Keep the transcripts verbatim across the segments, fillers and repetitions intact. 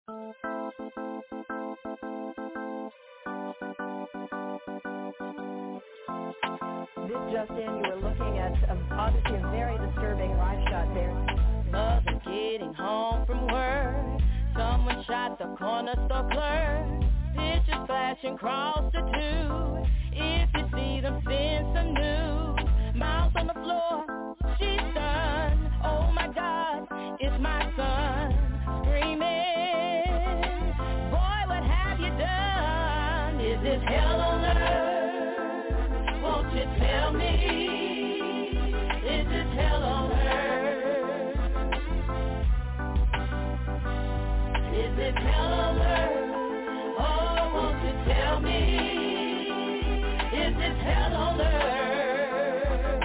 This just in, you were looking at a, obviously a very disturbing live shot there. Mother getting home from work. Someone shot the corner store clerk. Pictures flashing across the tube. If you see them, send some news. Mouse on the floor, she's stunned. Oh my God, it's my son screaming. Boy, what have you done? Is this hell on earth? Won't you tell me? Is this hell on earth? Is this hell on earth? Oh, won't you tell me? Is this hell on earth?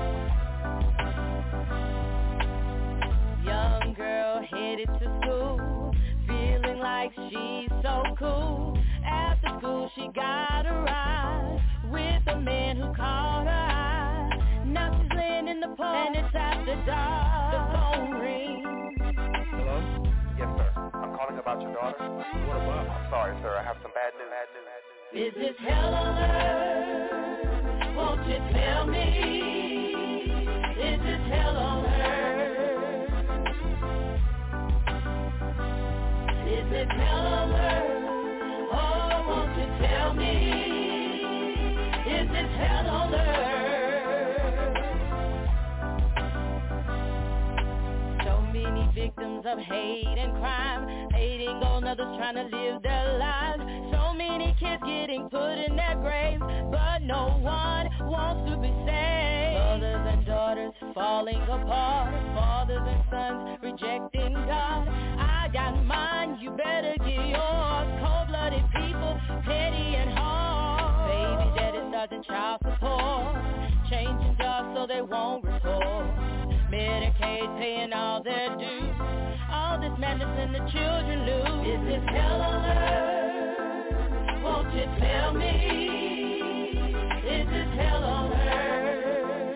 Young girl headed to school, feeling like she's so cool. After school she got a ride with a man who caught her eye. Now she's laying in the park and it's after dark. The phone rings. Hello? Yes, sir. I'm calling about your daughter. What about? I'm sorry, sir. I have some bad news. Bad news. Is this hell on earth? Won't you tell me? Is this hell on earth? Is this hell on earth? Oh, won't you tell me? Is this hell on earth? So many victims of hate and crime, hating on others, trying to live their lives. So many kids getting put in their graves, but no one wants to be saved. Mothers and daughters falling apart, fathers and sons rejecting God. I got mine, you better get yours. Cold-blooded people, petty and hard. Baby daddy starting child support, changing jobs so they won't report. Medicaid paying all their dues, all this madness and the children lose. Is this hell on earth? Won't you tell me? Is this hell on earth?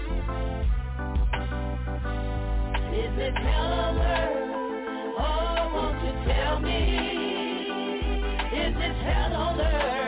Is this hell on earth? Oh, won't you tell me? Is this hell on earth?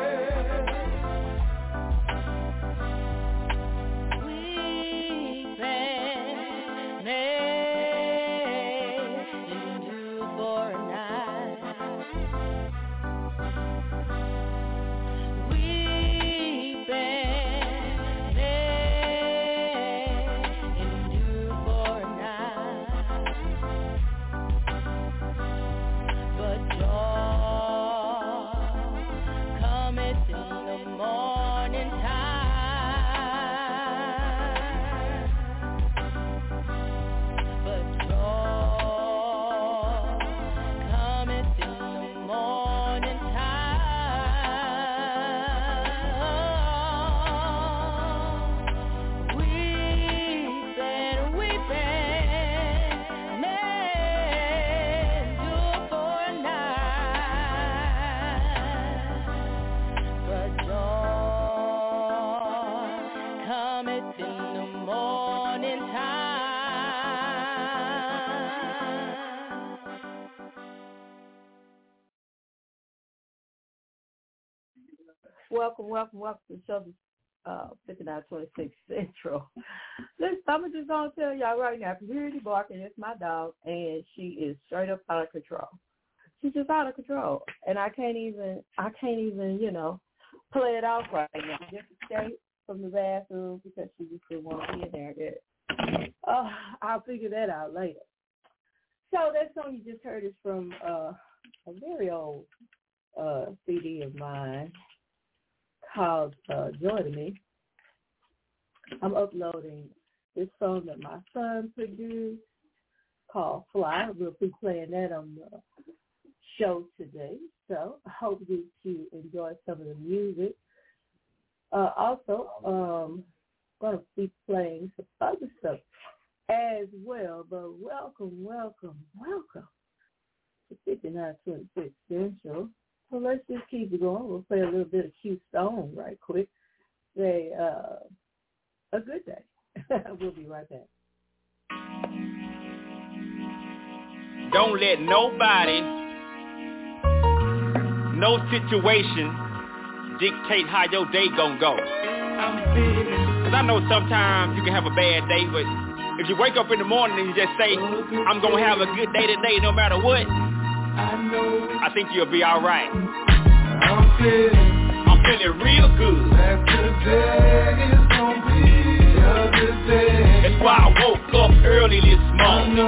Welcome, welcome, welcome to the show, uh, fifty-nine twenty-six Central. Listen, I'm just going to tell y'all right now, Purity barking is my dog, and she is straight up out of control. She's just out of control, and I can't even, I can't even, you know, play it off right now. Just escape from the bathroom because she just didn't want to be in there yet. Uh, I'll figure that out later. So that song you just heard is from uh, a very old uh, C D of mine called uh, Joy to Me. I'm uploading this song that my son produced called Fly. We'll be playing that on the show today. So I hope you to enjoy some of the music. Uh, also, um, I'm going to be playing some other stuff as well. But welcome, welcome, welcome to fifty-nine twenty-six Central. So let's just keep it going. We'll play a little bit of Q Stone right quick. Say uh, a good day. We'll be right back. Don't let nobody No situation dictate how your day gon' go. Cause I know sometimes you can have a bad day, but if you wake up in the morning and you just say, I'm gonna have a good day today no matter what, I think you'll be alright. I'm feeling, I'm feeling real good. That today is gonna be a good day. That's why I woke up early this morning.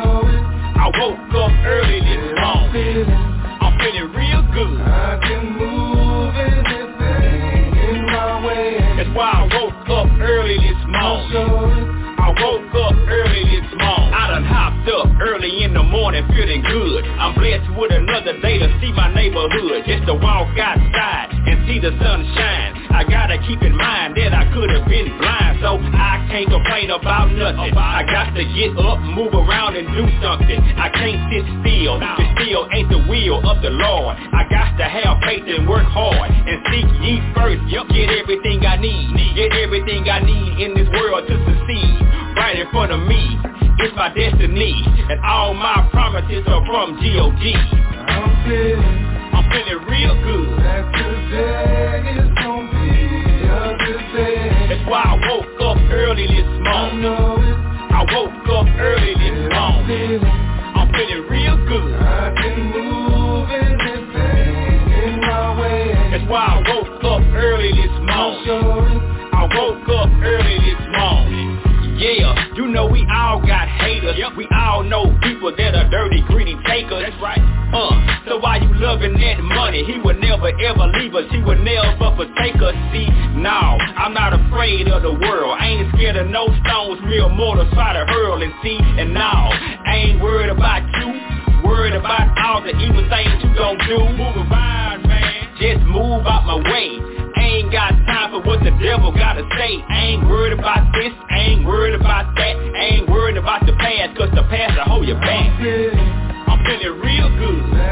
I woke up early this morning. I'm feeling real good. I can move anything in my way. That's why I woke up early this morning. I woke up early this morning. I done hopped up early in the morning feeling good. I'm blessed with another day to see my neighborhood. Just to walk outside and see the sun shine. I gotta keep in mind that I could have been blind, so I can't complain about nothing. I got to get up, move around and do something. I can't sit still, the still ain't the will of the Lord. I got to have faith and work hard and seek ye first. Get everything I need, get everything I need in this world to succeed. Right in front of me, it's my destiny, and all my promises are from G O D. I'm feeling, I'm feeling real good. That today is gonna be a good day. That's why I woke up early this morning. I know it. I woke up early this morning. I'm feeling real good. I can move anything in my way. That's why I woke up early this morning. I woke up early this morning. Yeah, you know we all got haters. Yep. We all know people that are dirty, greedy takers. That's right. Uh, so why you loving that money? He would never ever leave us. He would never forsake us. See, no, I'm not afraid of the world. I ain't scared of no stones, mere mortals try to hurl and see. And no, I ain't worried about you. Worried about all the evil things you gon' do. Move around, man. Just move out my way. I ain't got time for what the devil gotta say. I ain't worried about this, I ain't worried about that. I ain't worried about the past, cause the past will hold you back. I'm feeling, I'm feeling real good. That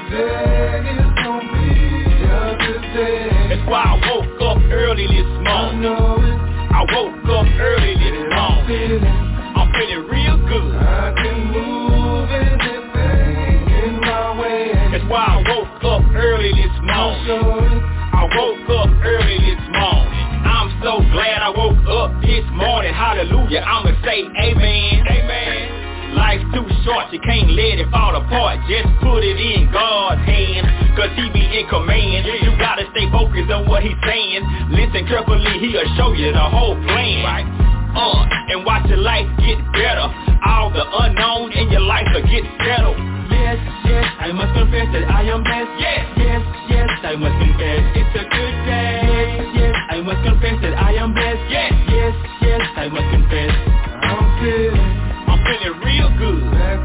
today is gonna be a good day. That's why I woke up early this morning. I know it. I woke up early this morning. I'm feeling real good. I can move anything in my way. That's why I woke up early this morning. I woke up early this morning. I'm so glad I woke up this morning. Hallelujah, I'ma say amen. Amen. Life's too short, you can't let it fall apart. Just put it in God's hands, cause he be in command. You gotta stay focused on what he's saying. Listen carefully, he'll show you the whole plan. Right? Uh, and watch your life get better. All the unknown in your life will get settled. Yes, yes, I must confess that I am blessed. Yes, yes, yes, I must confess it's a good day. Yes, yes, I must confess that I am blessed. Yes, yes, yes, I must confess I'm feeling, I'm feeling real good. That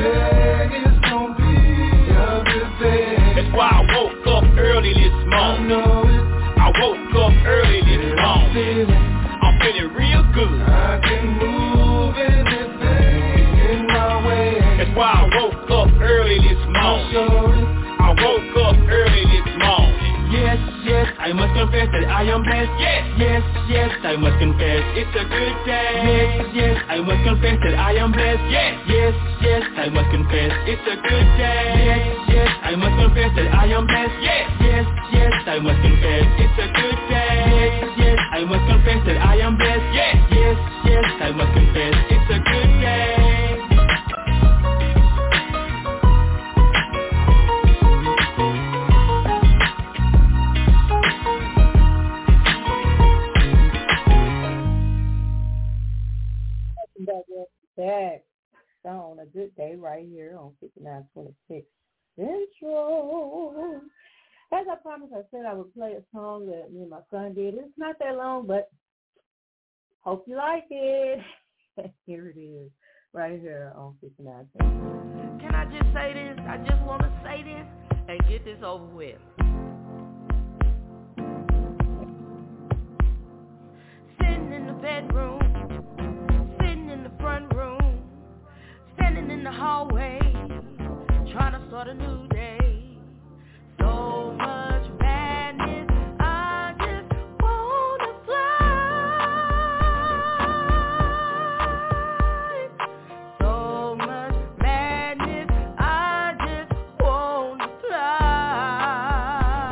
today is gonna be a good day. That's why I woke up early this morning. I know it. I woke up early this morning. I'm feeling real good. I can move anything in my way. That's why I woke up early this morning. I woke up early this morning. Yes, yes, I must confess that I am blessed. Yes, yes, yes, I must confess it's a good day. Yes, yes, I must confess that I am blessed. Yes, yes, yes, I must confess it's a good day. Yes, yes, I must confess that I am blessed. Yes, yes, yes, I must confess it's a good day. Yes, yes, I must confess that I am blessed. Yes, yes, yes, I must confess it's a good day. Back on a good day right here on fifty-nine twenty-six Central. As I promised, I said I would play a song that me and my son did. It's not that long, but hope you like it. Here it is, right here on fifty-nine Central. Can I just say this? I just want to say this and get this over with. Sitting in the bedroom, sitting in the front room, standing in the hallway, trying to start a new day. So much madness, I just wanna fly. So much madness, I just wanna fly.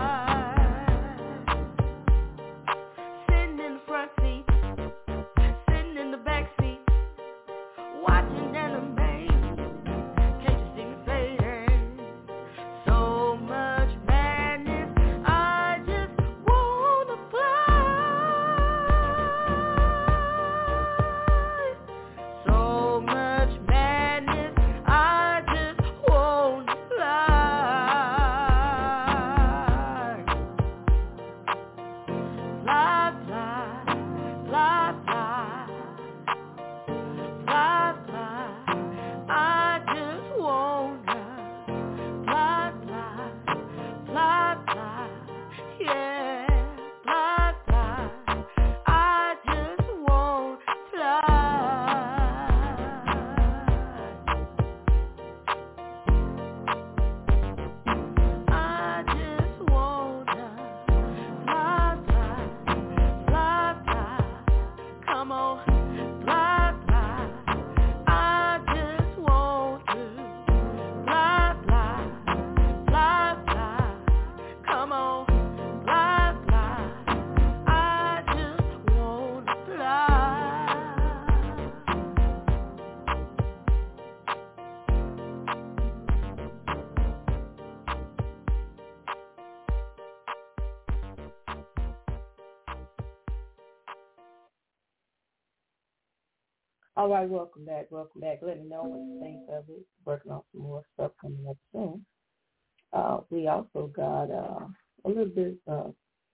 All right, welcome back, welcome back. Let me know what you think of it. Working on some more stuff coming up soon. Uh, we also got uh, a little bit of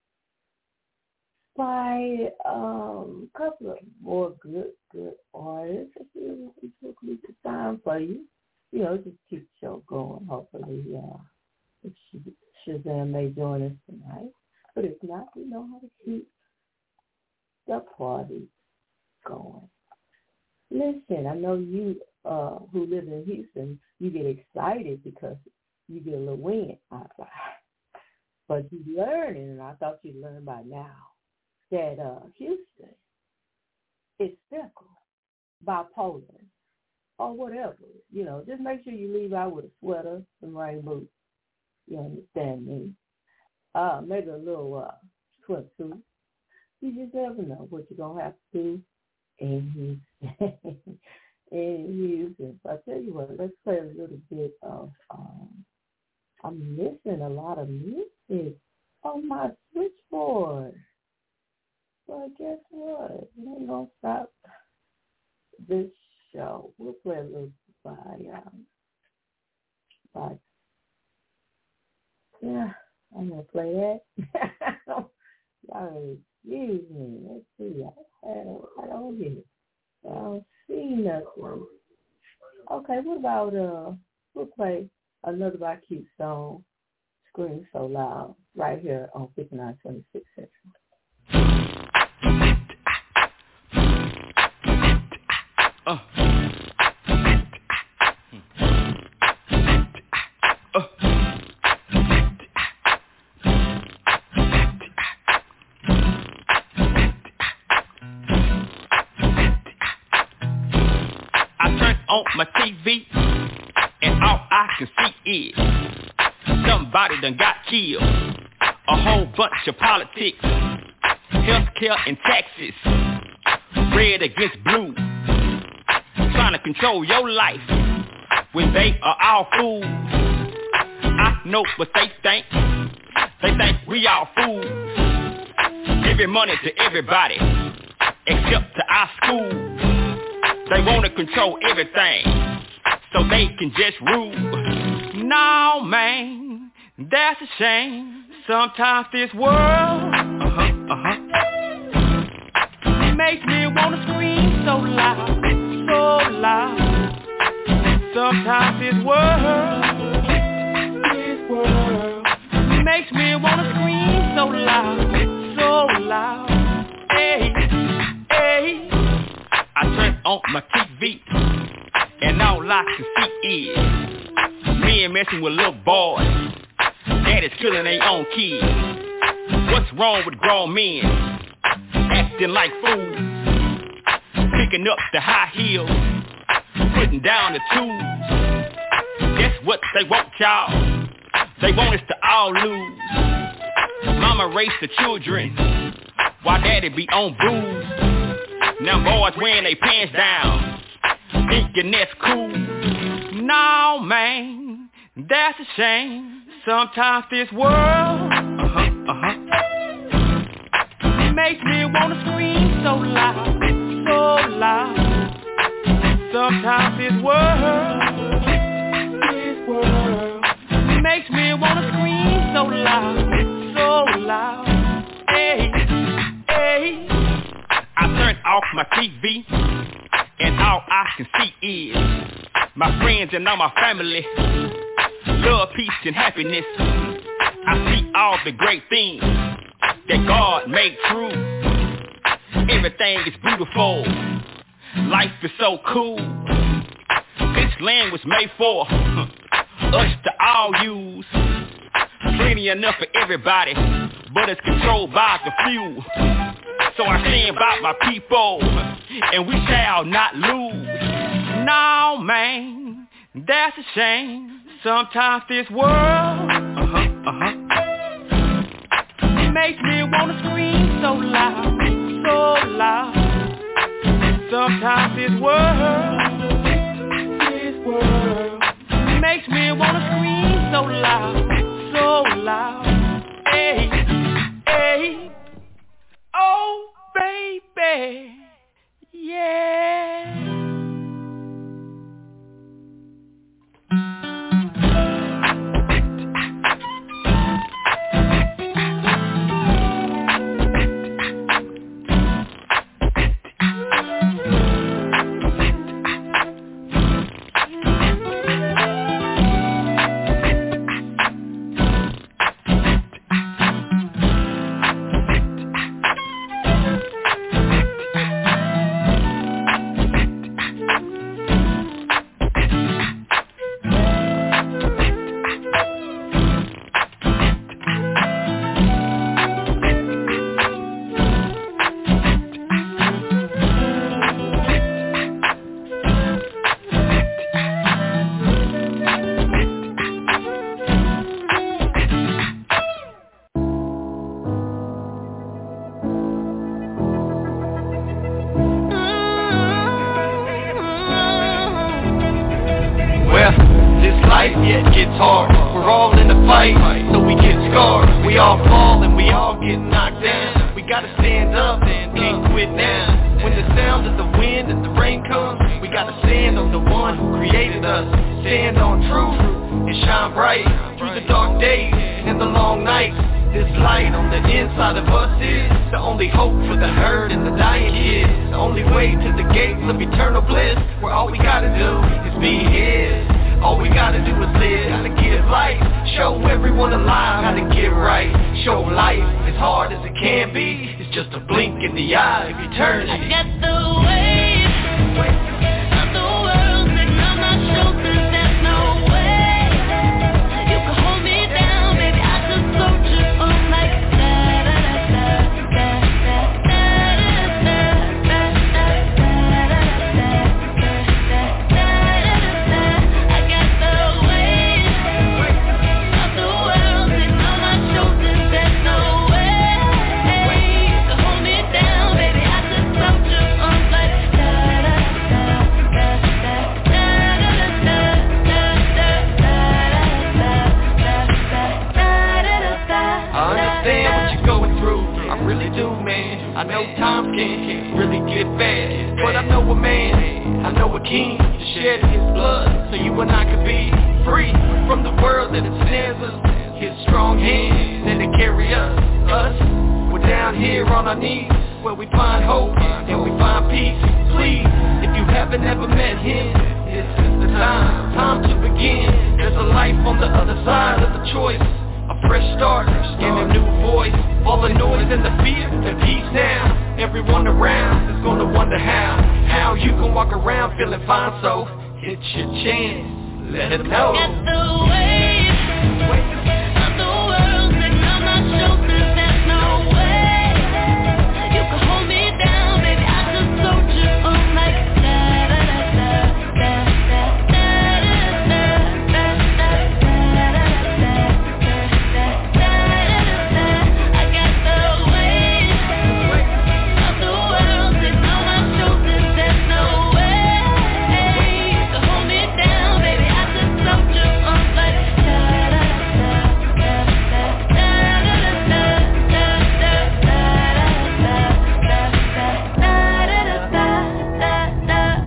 by um, a couple of more good, good artists. We took the time for you. You know, just keep the show going. Hopefully, uh, if Shazam may join us tonight. But if not, we know how to keep the party going. Listen, I know you uh, who live in Houston, you get excited because you get a little wind outside. But you're learning, and I thought you'd learn by now, that uh, Houston is fickle, bipolar, or whatever. You know, just make sure you leave out with a sweater, some rain boots. You understand me? Uh, maybe a little uh, swimsuit. You just never know what you're going to have to do in Houston. in Houston. So I tell you what, let's play a little bit of, um, I'm missing a lot of music on my switchboard. So guess what? We ain't going to stop this show. We'll play a little by, um, by, yeah, I'm going to play that. Y'all excuse me. Let's see. I don't, I don't get it. I don't see nothing. Okay, what about, uh, we'll play another by Cute song, Scream So Loud, right here on fifty-nine twenty-six Central. Uh. Uh. I turn on my T V and all I can see is somebody done got killed. A whole bunch of politics, healthcare and taxes, red against blue, trying to control your life when they are all fools. I know what they think. They think we all fools, giving money to everybody except to our schools. They want to control everything so they can just rule. No, man, that's a shame. Sometimes this world uh-huh, uh-huh, makes me want to scream so loud, so loud. Sometimes this world, this world makes me want to scream so loud, so loud. Hey, hey. I turn on my T V and all I can see is men messing with little boys. Daddy's killing their own kids. What's wrong with grown men acting like fools, picking up the high heels, putting down the tools? Guess what they want, y'all? They want us to all lose. Mama raised the children while daddy be on booze. Now boys wearing their pants down, thinking that's cool. No, man, that's a shame. Sometimes this world uh-huh, uh-huh, makes me want to scream so loud, so loud. Sometimes this world, this world makes me want to scream so loud, so loud. Hey, hey. I turn off my T V and all I can see is my friends and all my family. Love, peace, and happiness. I see all the great things that God made true. Everything is beautiful. Life is so cool. This land was made for us to all use. Plenty enough for everybody, but it's controlled by the few. So I stand by my people, and we shall not lose. No, man, that's a shame. Sometimes this world uh-huh, uh-huh, makes me want to scream so loud, so loud. Sometimes this world, this world makes me want to scream so loud, so loud. Hey, hey, oh baby, yeah. life, yeah, it gets hard. We're all in the fight, so we get scarred. We all fall and we all get knocked down. We gotta stand up, can't quit now. When the sound of the wind and the rain comes, we gotta stand on the one who created us. Stand on truth and shine bright through the dark days and the long nights. This light on the inside of us is the only hope for the hurt and the dying kids. The only way to the gates of eternal bliss, where all we gotta do is be His. All we gotta do is live, gotta give life. Show everyone alive how to get right. Show life as hard as it can be. It's just a blink in the eye of eternity. I got the weight of the world sitting on my shoulders. There's no way you can hold me down, baby. I just soldier on like da da da da da da da da da da. I got the weight of the world sitting on my shoulders. There's no way you can hold me down, baby. I just soldier on like da da da da da da I understand what you're going through, I really do, man. I know times can really get bad, but I know a man, I know a king to shed his blood so you and I could be free from the world that ensnares us. His strong hand that it carry us, us. We're down here on our knees where we find hope and we find peace. Please, if you haven't ever met him, this is the time, time to begin. There's a life on the other side of the choice. A fresh start and a new voice. All the noise and the fear, the peace now. Everyone around is gonna wonder how How you can walk around feeling fine. So it's your chance, let it know. Got the weight of the world sitting on my shoulders. There's no way you can hold me down, baby. I just soldier on like da da da da da da da da da da. I got the weight of the world sitting on my shoulders. There's no way you can hold me down, baby. I just soldier on like da da da da da da da da.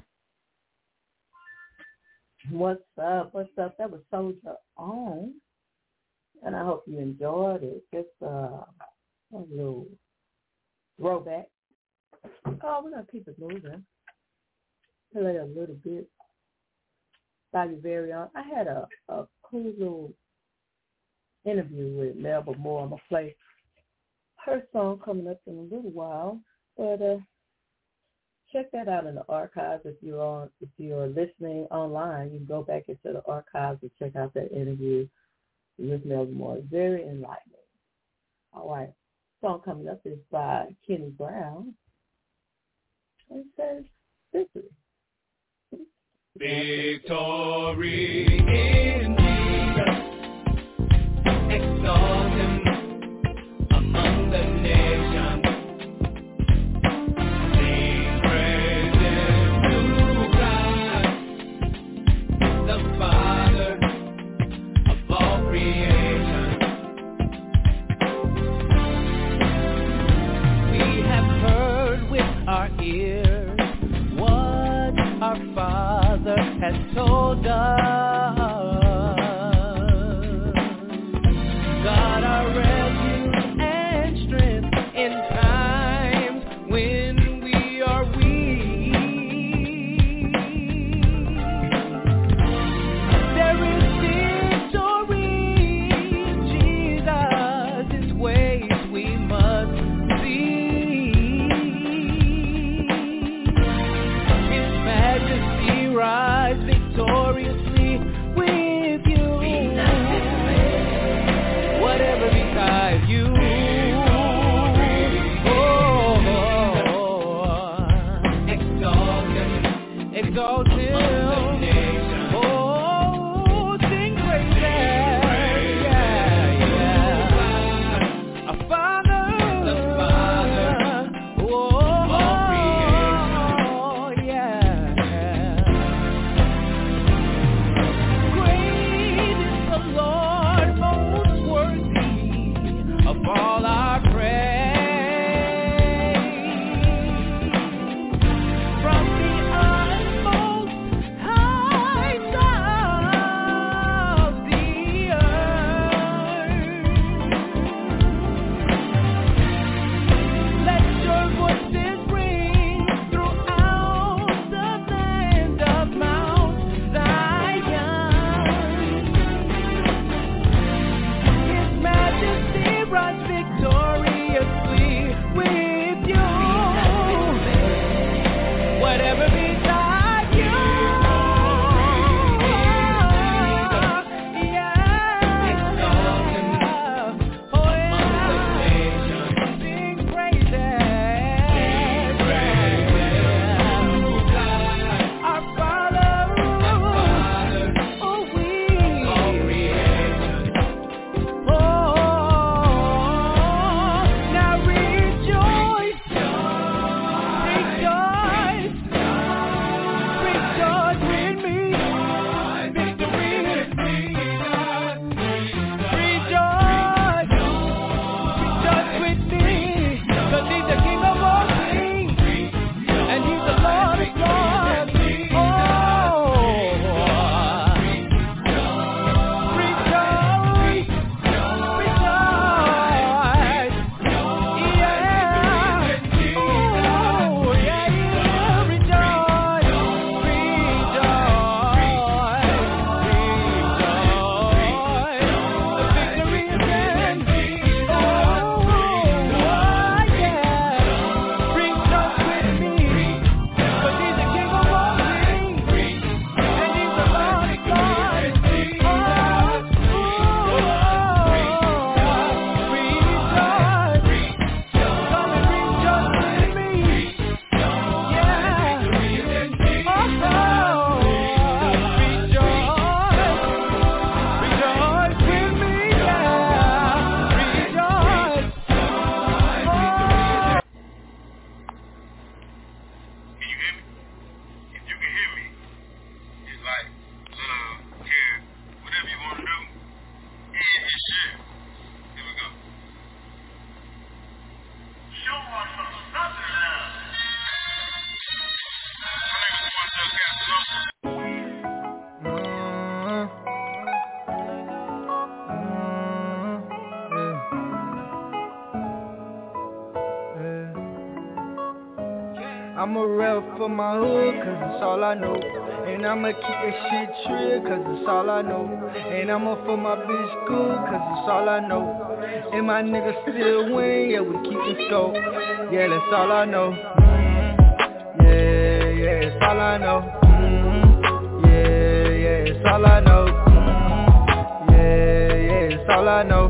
What's up? What's up? That was Soldier On, and I hope you enjoyed it. Just uh, a little throwback. Oh, we're gonna keep it moving. Play a little bit by your very own. I had a, a cool little interview with Melba Moore. I'm gonna play her song coming up in a little while, but uh, check that out in the archives. If you're on, if you're listening online, you can go back into the archives and check out that interview with Melba Moore. Very enlightening. All right, song coming up is by Kenny Brown. It says victory. Victory in Jesus, exalt him among the nations. Sing praises to God, the Father of all creation. We have heard with our ears what our Father has told us. I'm a rep for my hood, cause it's all I know. And I'ma keep that shit trill, cause it's all I know. And I'ma for my bitch good, cause it's all I know. And my niggas still win, yeah, we keep the scope. Yeah, that's all I know. Mm-hmm. Yeah, yeah, it's all I know. Mm-hmm. Yeah, yeah, it's all I know. Mm-hmm. Yeah, yeah, it's all I know.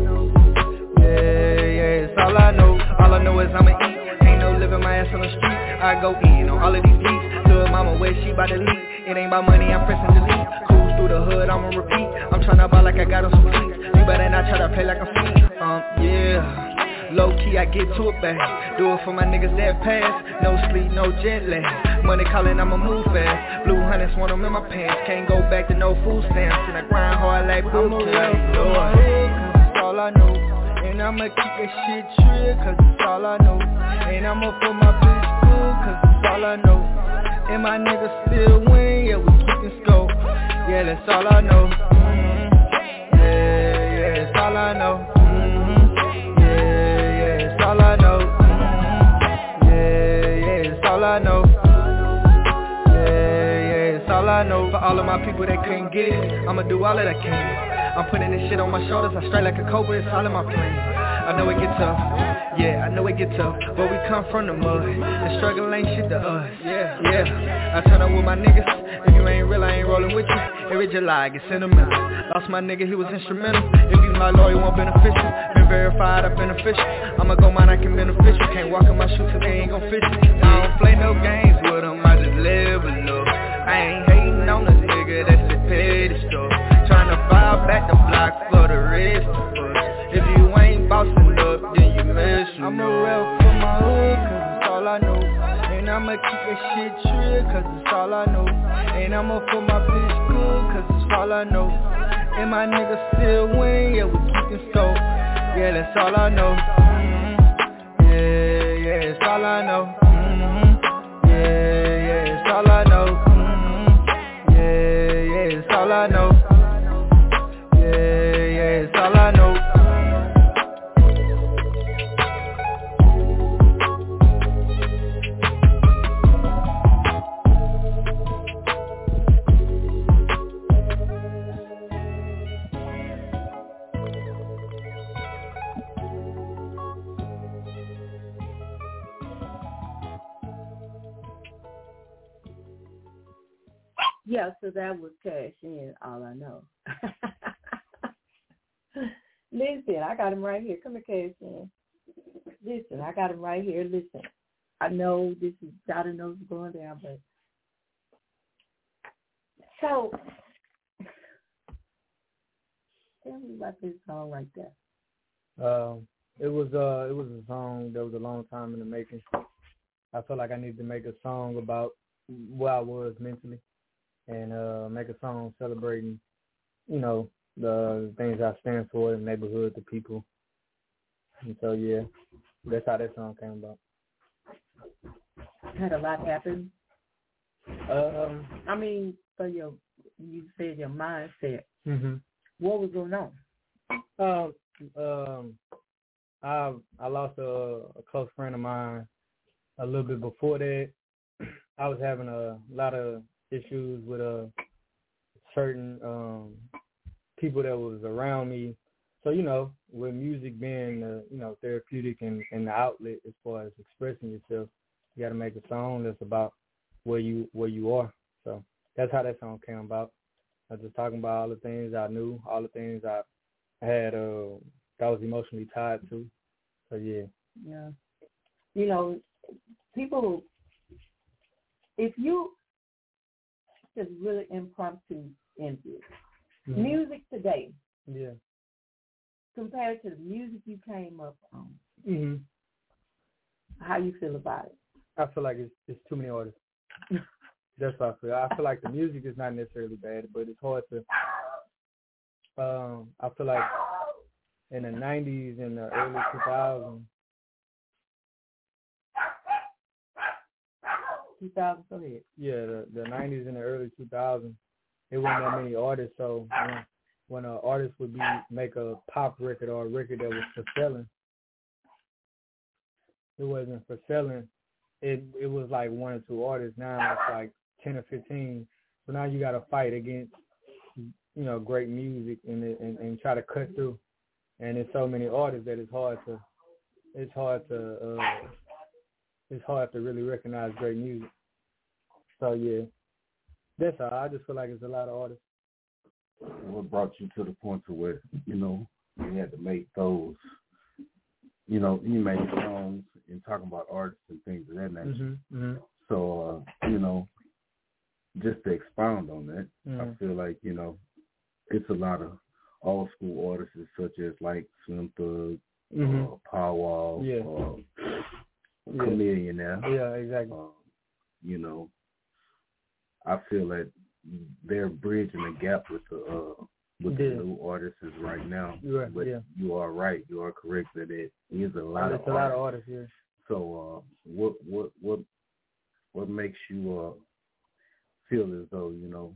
Yeah, yeah, it's all I know. All I know is I'ma eat. Ain't no living my ass on the street. I go in on all of these beats. Little mama where she bout to leak. It ain't about money, I'm pressing delete. Cruise through the hood, I'ma repeat. I'm tryna ball like I got on some cleats. You better not try to play like I'm sweet. Um, yeah. Low key, I get to it back. Do it for my niggas that pass. No sleep, no jet lag. Money calling, I'ma move fast. Blue hunters want them in my pants. Can't go back to no food stamps. And I grind hard like boot camp. That's all I know. And I'ma keep that shit trill, cause it's all I know. And I'ma put my bitch good, cause it's all I know. And my niggas still win, yeah, we keepin' scope. Yeah, that's all I know. Mm-hmm. Yeah, yeah, it's all I know. Mm-hmm. Yeah, yeah, it's all I know. Mm-hmm. Yeah, yeah, it's all I know. Yeah, yeah, it's all I know. For all of my people that couldn't get it, I'ma do all that I can. I'm putting this shit on my shoulders, I strike like a cobra, it's all in my plan. I know it get tough, yeah, I know it get tough, but we come from the mud, the struggle ain't shit to us, yeah, yeah. I turn up with my niggas, if you ain't real, I ain't rolling with you. Every July I get sentimental, lost my nigga, he was instrumental. If you my lawyer, won't beneficial, been verified, I'm beneficial. I'ma go mine, I can beneficial, can't walk in my shoes till they ain't gon' fit you. I don't play no games with them, I just live a little. I ain't hating on the nigga, that's the petty stuff. Tryna file back the block for the rest of us. If you ain't bossing up, then you messing up. I'm a rep for my hood, cause it's all I know. And I'ma keep that shit trill, cause it's all I know. And I'ma for my bitch good, cause it's all I know. And my niggas still win, yeah, we keepin' scope. Yeah, that's all I know. Mm-hmm. Yeah, yeah, it's all I know. Mm-hmm. Yeah, yeah, it's all I know. Mm-hmm. Yeah, yeah, it's all I know. Yeah, yeah, it's all I know. Yeah, so that was Cash In, All I Know. Listen, I got him right here. Come here, Cash In. Listen, I got him right here. Listen, I know this is, I don't know what's going down, but so tell me about this song right there. Um, it was uh, it was a song that was a long time in the making. I felt like I needed to make a song about where I was mentally, and uh, make a song celebrating, you know, the things I stand for, the neighborhood, the people. And so, yeah, that's how that song came about. Had a lot happen. Um, I mean, for your, you said your mindset. Mm-hmm. What was going on? Um, um, I I lost a, a close friend of mine a little bit before that. I was having a lot of issues with a certain um, people that was around me. So, you know, with music being, uh, you know, therapeutic and, and the outlet as far as expressing yourself, you got to make a song that's about where you where you are. So that's how that song came about. I was just talking about all the things I knew, all the things I had uh, that I was emotionally tied to. So, yeah. Yeah. You know, people, if you just really impromptu into mm-hmm. music today, yeah, compared to the music you came up on, mm-hmm. how you feel about it? I feel like it's, it's too many artists. That's how I feel. I feel like the music is not necessarily bad, but it's hard to. Um, I feel like in the nineties and the early two thousands. two thousand, go ahead. Yeah, the, the nineties and the early two thousands, there wasn't that many artists. So when, when an artist would be make a pop record or a record that was for selling, it wasn't for selling. it it was like one or two artists. Now it's like ten or fifteen. So now you got to fight against, you know, great music and, and and try to cut through. And there's so many artists that it's hard to it's hard to uh, it's hard to really recognize great music. So yeah, that's all. I just feel like it's a lot of artists. What brought you to the point to where, you know, you had to make those, you know, you made songs and talking about artists and things of that nature. Mm-hmm, mm-hmm. So, uh, you know, just to expound on that, mm-hmm. I feel like, you know, it's a lot of old school artists such as like Slim Thug, mm-hmm. uh, Pow Wow, yeah. uh, yeah. Chameleon now. Yeah, exactly. Uh, you know, I feel that they're bridging the gap with the uh, with yeah. the new artists right now. Right, but yeah. you are right. You are correct that it is a lot it's of a artists. lot of artists. Yeah. So, uh, what what what what makes you uh, feel as though, you know,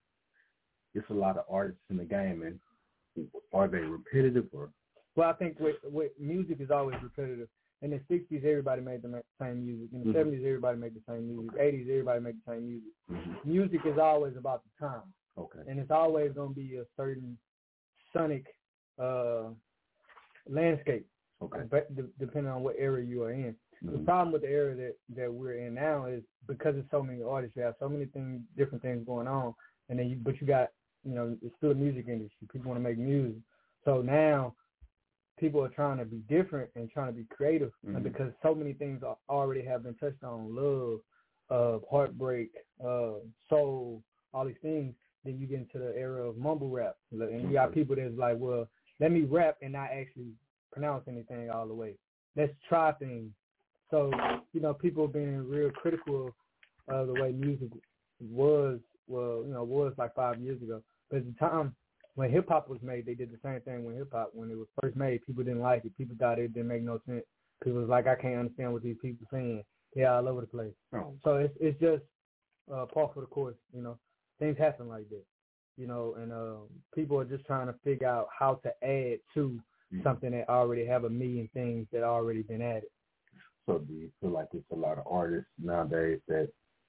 it's a lot of artists in the game, and are they repetitive or? Well, I think with, with music is always repetitive. In the sixties, everybody made the same music. In the mm-hmm. seventies, everybody made the same music. eighties, everybody made the same music. Mm-hmm. Music is always about the time. Okay. And it's always going to be a certain sonic uh, landscape. Okay. But de- depending on what area you are in. Mm-hmm. The problem with the area that, that we're in now is because there's so many artists, you have so many things, different things going on, and then you, but you got, you know, it's still a music industry. People want to make music. So now people are trying to be different and trying to be creative, mm-hmm. and because so many things are, already have been touched on, love, uh, heartbreak, uh, soul, all these things, then you get into the era of mumble rap. And you got people that's like, well, let me rap and not actually pronounce anything all the way. Let's try things. So, you know, people being real critical of the way music was, well, you know, was like five years ago. But at the time when hip-hop was made, they did the same thing with hip-hop. When it was first made, people didn't like it. People thought it didn't make no sense. People was like, I can't understand what these people saying. They're all over the place. Oh. So it's it's just uh, par for the course, you know. Things happen like that, you know, and uh, people are just trying to figure out how to add to mm-hmm. something that already have a million things that already been added. So do you feel like it's a lot of artists nowadays that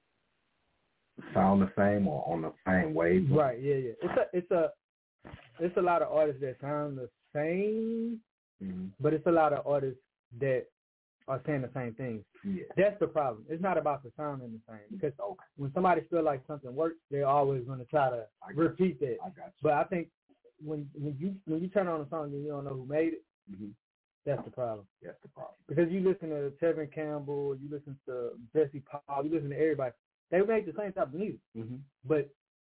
sound the same or on the same wave? Right, yeah, yeah. It's a it's a it's a lot of artists that sound the same, mm-hmm. but it's a lot of artists that are saying the same things. Yeah. That's the problem. It's not about the sounding the same, because when somebody feel like something works, they're always going to try to repeat that. I got you. But I think when when you when you turn on a song and you don't know who made it, mm-hmm. that's the problem. That's the problem. Because you listen to Tevin Campbell, you listen to Jesse Paul, you listen to everybody. They made the same type of music, mm-hmm. but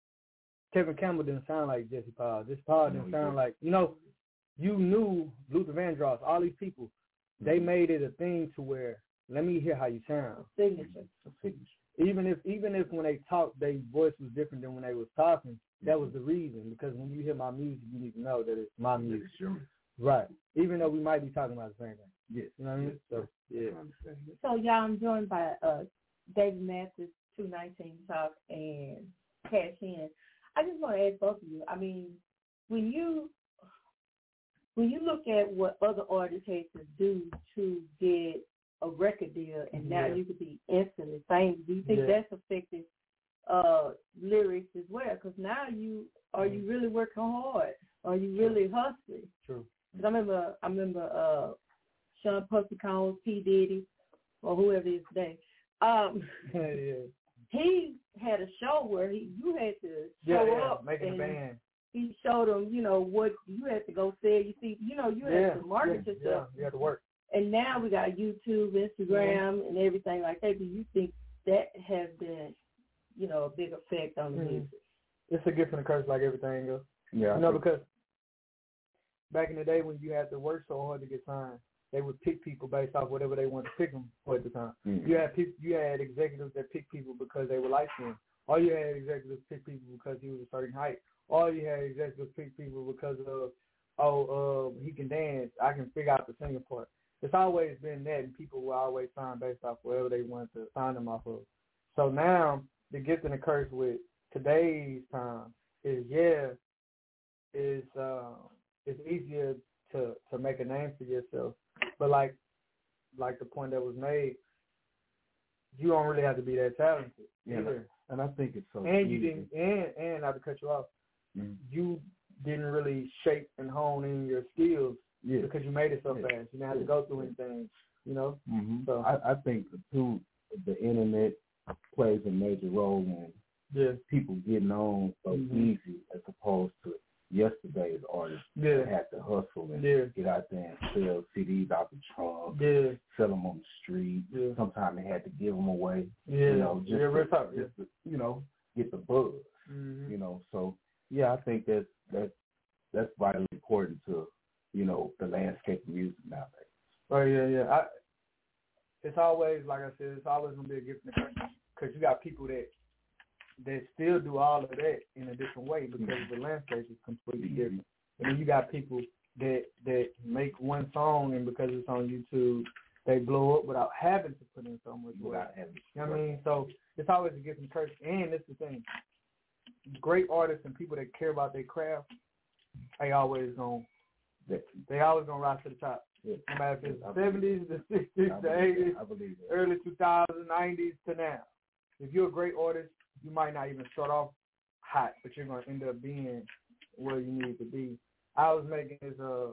Tevin Campbell didn't sound like Jesse Paul. Jesse Paul didn't no, sound like, you know, you knew Luther Vandross, all these people. Mm-hmm. They made it a thing to where, let me hear how you sound. Signature. Signature. Even if even if when they talked, their voice was different than when they was talking, that was the reason. Because when you hear my music, you need to know that it's my music. Sure. Right. Even though we might be talking about the same thing. Yes. You know what I mean? So, yeah. So, y'all, I'm joined by uh, David Mathis, two nineteen Talk, and Cash In. I just want to ask both of you. I mean, when you when you look at what other artists had to do to get a record deal, and now yeah. you could be instantly famous, do you think yeah. that's affected uh, lyrics as well? Because now you are you really working hard? Are you really hustling? True. Because I remember I remember uh, Sean Puffy Combs, P Diddy, or whoever it is today. Um, yeah. He had a show where he you had to show yeah, yeah. up making and a band. He showed them, you know, what you had to go sell. You see, you know, you had yeah, to market yeah, yourself. Yeah, you had to work. And now we got YouTube, Instagram, mm-hmm. and everything like that. Do you think that has been, you know, a big effect on the mm-hmm. music? It's a gift and a curse, like everything else. Yeah. You know, because back in the day when you had to work so hard to get signed, they would pick people based off whatever they wanted to pick them for at the time. Mm-hmm. You had people, you had executives that picked people because they were light skinned. Or you had executives pick people because he was a certain height. Or you had executives pick people because of, oh, uh, he can dance. I can figure out the singing part. It's always been that, and people will always sign based off whatever they want to sign them off of. So now the gift and the curse with today's time is, yeah, is uh, it's easier to, to make a name for yourself. But like like the point that was made, you don't really have to be that talented. Yeah, either. And I think it's so. And easy. you didn't, and and not to cut you off, mm-hmm. you didn't really shape and hone in your skills yeah. because you made it so yeah. fast. You didn't have to go through anything, you know. Mm-hmm. So I, I think too, the internet plays a major role in yeah. people getting on so mm-hmm. easy as opposed to yesterday's artists yeah. that had to hustle and yeah. get out there and sell C Ds out the trunk, yeah. sell them on the street. Yeah. Sometimes they had to give them away, yeah. you know, just, yeah, to, talk, just yeah. to, you know, get the buzz, mm-hmm. you know. So, yeah, I think that's, that's, that's vitally important to, you know, the landscape of music nowadays. Right, yeah, yeah. I, it's always, like I said, it's always going to be a gift and a curse because you got people that that still do all of that in a different way because mm-hmm. the landscape is completely mm-hmm. different. And then you got people that that make one song and because it's on YouTube, they blow up without having to put in so much work. You know what I mean? So it's always a gift and a curse. And it's the thing. Great artists and people that care about their craft, they always gonna they always gonna rise to the top. Yeah. No matter if it's the seventies, the sixties, the eighties, early two thousands, nineties to now. If you're a great artist, you might not even start off hot, but you're gonna end up being where you need to be. I was making this. Uh,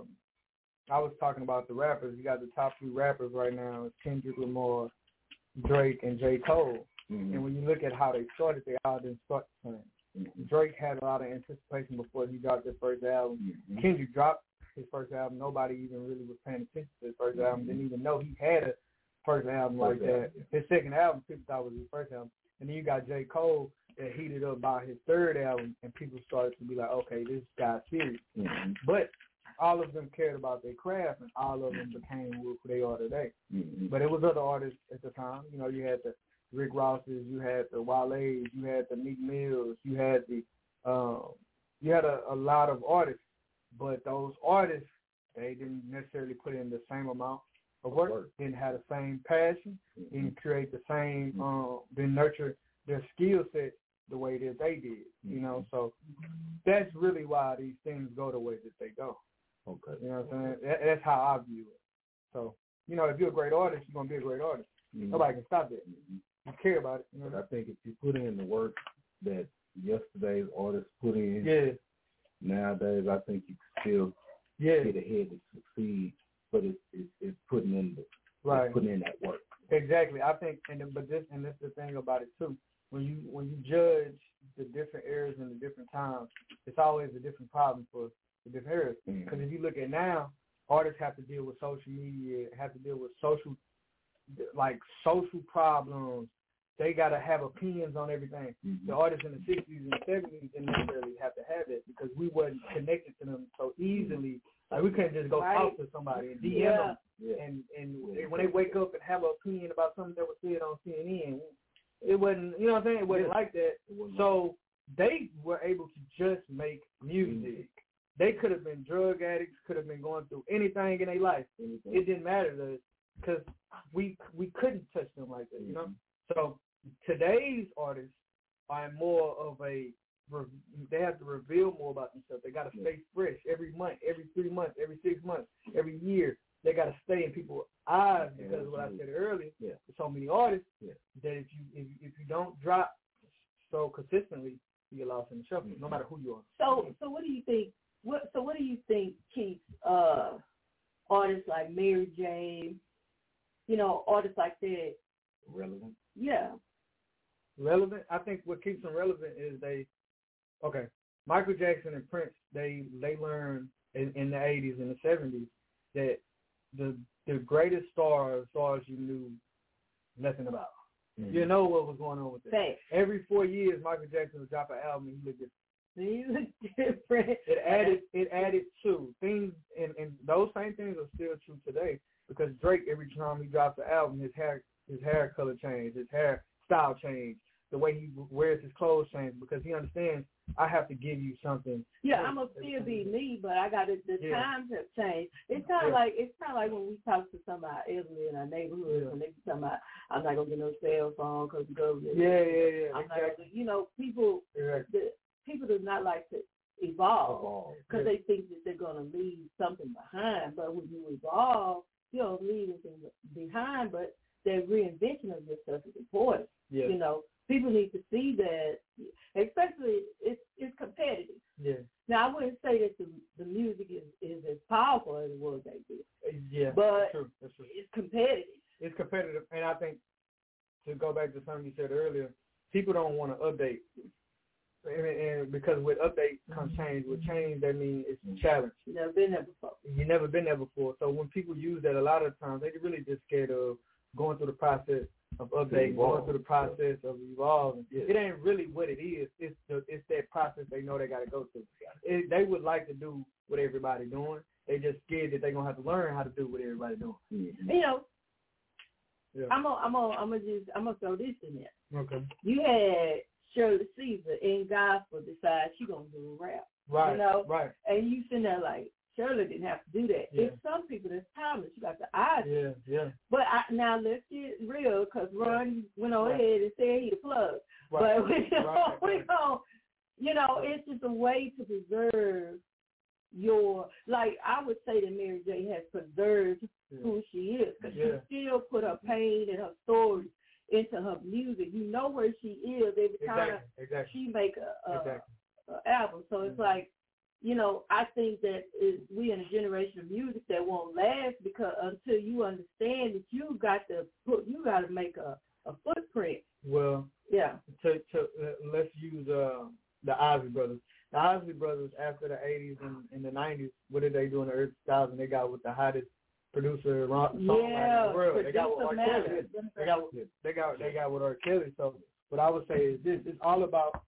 I was talking about the rappers. You got the top three rappers right now: it's Kendrick Lamar, Drake, and J. Cole. Mm-hmm. And when you look at how they started, they all didn't start the same. Mm-hmm. Drake had a lot of anticipation before he dropped his first album. Mm-hmm. Kendrick dropped his first album. Nobody even really was paying attention to his first mm-hmm. album. Didn't even know he had a first album like that. His second album, people thought was his first album. And then you got J. Cole that heated up by his third album, and people started to be like, okay, this guy's serious. Mm-hmm. But all of them cared about their craft, and all of them became who they are today. Mm-hmm. But it was other artists at the time. You know, you had the Rick Rosses, you had the Wale's, you had the Meek Mills, you had the, um, you had a, a lot of artists. But those artists, they didn't necessarily put in the same amount of work, work. didn't have the same passion, mm-hmm. didn't create the same, mm-hmm. um, didn't nurture their skill set the way that they did, mm-hmm. you know. So that's really why these things go the way that they go. Okay. You know what I'm saying? That, that's how I view it. So, you know, if you're a great artist, you're going to be a great artist. Mm-hmm. Nobody can stop that. Mm-hmm. You care about it. You know? But I think if you put in the work that yesterday's artists put in, yeah. nowadays I think you can still yeah. get ahead and succeed. But it's, it's, it's putting in the right. it's putting in that work. Exactly. I think, and then, but this and this is the thing about it too. When you when you judge the different eras and the different times, it's always a different problem for the different eras. Because mm-hmm. if you look at now, artists have to deal with social media, have to deal with social, like social problems. They got to have opinions on everything. Mm-hmm. The artists in the sixties and seventies didn't necessarily have to have it because we wasn't connected to them so easily. Like we couldn't just go right. talk to somebody and D M yeah. them, yeah. and and yeah. when they wake up and have an opinion about something that was said on C N N, it wasn't, you know what I'm saying? It wasn't yeah. like that. So they were able to just make music. Mm-hmm. They could have been drug addicts, could have been going through anything in their life. Mm-hmm. It didn't matter to us because we we couldn't touch them like that, you know. Mm-hmm. So today's artists are more of a, they have to reveal more about themselves. They got to stay fresh every month, every three months, every six months, every year. They got to stay in people's eyes because yeah, of what I said earlier. Yeah. There's so many artists yeah. that if you if, if you don't drop so consistently, you get lost in the shuffle, mm-hmm. no matter who you are. So so what do you think? What so what do you think keeps uh, artists like Mary J, you know, artists like that relevant? Yeah. Relevant. I think what keeps them relevant is they. Okay, Michael Jackson and Prince, they they learned in, in the eighties and the seventies that the the greatest stars, stars you knew nothing about. Mm-hmm. You know what was going on with it. Thanks. Every four years, Michael Jackson would drop an album and he looked different. He looked different. It added it added to things, and, and those same things are still true today because Drake, every time he drops an album, his hair his hair color changed, his hair style changed. The way he wears his clothes changed because he understands I have to give you something. Yeah, I'm gonna still be me, but I got to. The yeah. times have changed. It's kind of yeah. like it's kind of like when we talk to somebody elderly in our neighborhood yeah. when they be talking about I'm not gonna get no cell phone because the government. Yeah, yeah, yeah. I'm exactly. not gonna, you know, people. Exactly. The, people do not like to evolve because yeah. they think that they're gonna leave something behind. But when you evolve, you don't leave anything behind, but that reinvention of yourself is important. Yeah. You know, people need to see that, especially it's it's competitive. Yeah. Now, I wouldn't say that the the music is, is as powerful as it was back then. Yeah, but that's true. That's true. It's competitive. It's competitive, and I think to go back to something you said earlier, people don't want to update, and, and because with update comes change. With change, that means it's a challenge. You never been there before. You never been there before. So when people use that, a lot of times they really just scared of going through the process of updating, going through the process of evolving. Yeah. It ain't really what it is. It's the, it's that process they know they got to go through. It, they would like to do what everybody doing. They just scared that they're gonna have to learn how to do what everybody doing. Mm-hmm. You know, yeah. I'm gonna I'm gonna I'm gonna just I'm gonna throw this in there. Okay. You had Shirley Caesar in gospel decide she gonna do a rap. Right. You know. Right. And you sitting there like, Shirley didn't have to do that. Yeah. It's some people that's talented. You got the eyes. Yeah, yeah. But I, now let's get real, because Ron went on right. ahead and said he the plug. Right. But we don't, right. we don't, you know, it's just a way to preserve your, like I would say that Mary J has preserved yeah. who she is, because yeah. she still put her pain and her stories into her music. You know where she is every time exactly. Exactly. she make a, a, exactly. a album. So it's mm-hmm. like, you know, I think that it, we in a generation of music that won't last, because until you understand that you got to put, you got to make a, a footprint. Well, yeah. To to uh, let's use uh, the Isley Brothers. The Isley Brothers, after the eighties and, and the nineties, what did they do in the early two thousands? They got with the hottest producer songwriter yeah, in the world. They got with R. Kelly. They got they got they got with R. Kelly. So what I would say is this: it's all about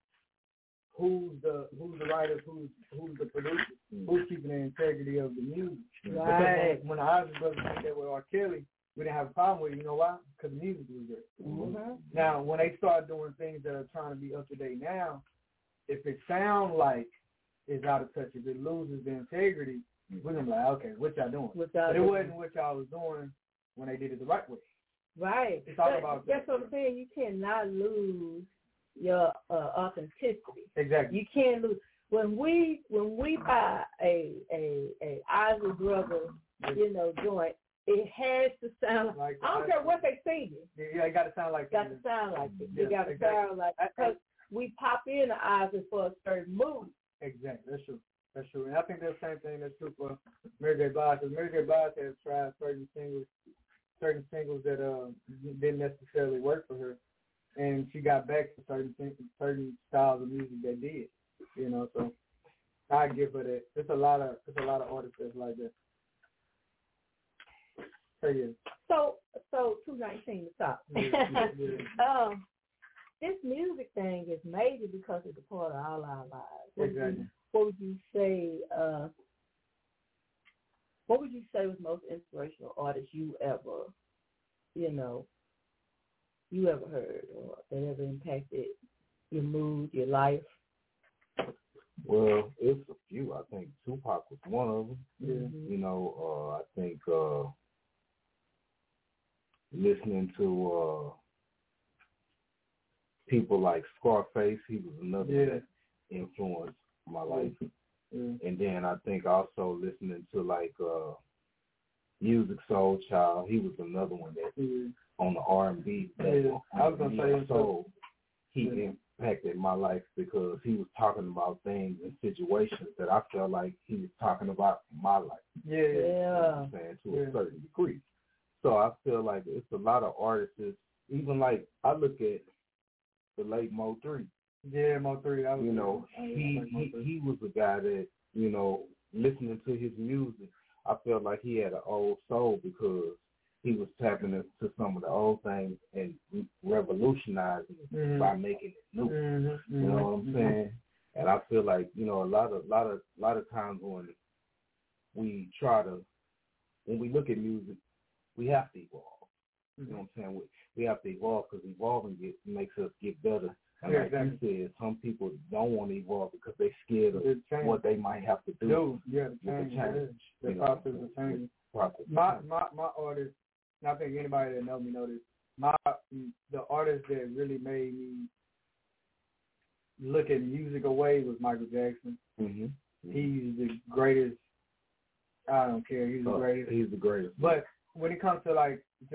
who's the who's the writers, who's who's the producers, who's keeping the integrity of the music. Right. Because when, when the Isley Brothers did that with R. Kelly, we didn't have a problem with it. You know why? Because the music was good. Mm-hmm. Now, when they start doing things that are trying to be up to date now, if it sounds like it's out of touch, if it loses the integrity, we're gonna be like, okay, what y'all doing? What y'all but it doing? wasn't what y'all was doing when they did it the right way. Right. It's all but about that's that. what I'm saying. You cannot lose your uh, authenticity. Exactly. You can't lose. When we when we buy a a a Isley Brothers, you know, joint, it has to sound like, I don't care what they singing. Yeah, it got to sound like it. Got to sound like it. Yeah, it got to exactly. sound like it. Because we pop in the Isley for a certain mood. Exactly. That's true. That's true. And I think that's the same thing that's true for Mary J. Blige. Because Mary J. Blige has tried certain singles, certain singles that uh, didn't necessarily work for her, and she got back to certain certain styles of music that did. You know, so I give her that. It's a lot of it's a lot of artists that's like that. So yeah. So so two nineteen to top. Yeah, yeah. um, this music thing is major because it's a part of all our lives. What Exactly. Would you, what would you say? Uh, what would you say was most inspirational artist you ever, you know, you ever heard or that ever impacted your mood, your life? Well, it's a few. I think Tupac was one of them. Yeah. You know, uh, I think uh, listening to uh, people like Scarface, he was another yeah. that influenced my life. Yeah. And then I think also listening to like uh, Music Soul Child, he was another one that yeah. on the R and B level. Yeah. I was gonna say soul. He yeah. impacted my life because he was talking about things and situations that I felt like he was talking about in my life. Yeah, yeah. You know what I'm saying, to yeah. a certain degree. So I feel like it's a lot of artists. Even like I look at the late Mo three. Yeah, Mo three. I was you know, he he he was a guy that, you know, listening to his music, I felt like he had an old soul because he was tapping into some of the old things and revolutionizing it mm-hmm. by making it new. Mm-hmm. You know what I'm saying? Mm-hmm. And I feel like, you know, a lot of lot of lot of times when we try to when we look at music, we have to evolve. Mm-hmm. You know what I'm saying? We, we have to evolve because evolving get, makes us get better. And yeah, like exactly. you said, some people don't want to evolve because they're scared of what they might have to do. do. Yeah, the change. change. The you process know, of change. Process my my my artist, and I think anybody that knows me knows this. My the artist that really made me look at music away was Michael Jackson. Mm-hmm. He's the greatest. I don't care. He's the oh, greatest. He's the greatest. But when it comes to like just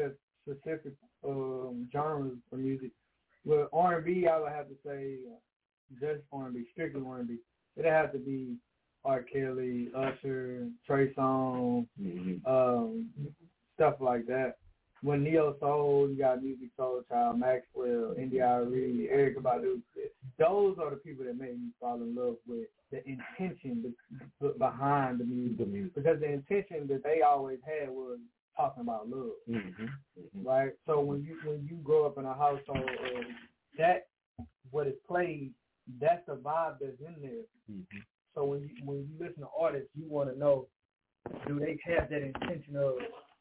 specific um, genres of music. With R and B, I would have to say just R and B, strictly R and B. It'd have to be R. Kelly, Usher, Trey Songz, mm-hmm. um, stuff like that. When Neo Soul, you got Music Soul Child, Maxwell, India Arie, Erykah Badu. Those are the people that made me fall in love with the intention behind the music. The music. Because the intention that they always had was talking about love, mm-hmm. Mm-hmm. right? So when you when you grow up in a household, uh, that what is played, that's the vibe that's in there. Mm-hmm. So when you when you listen to artists, you want to know, do they have that intention of,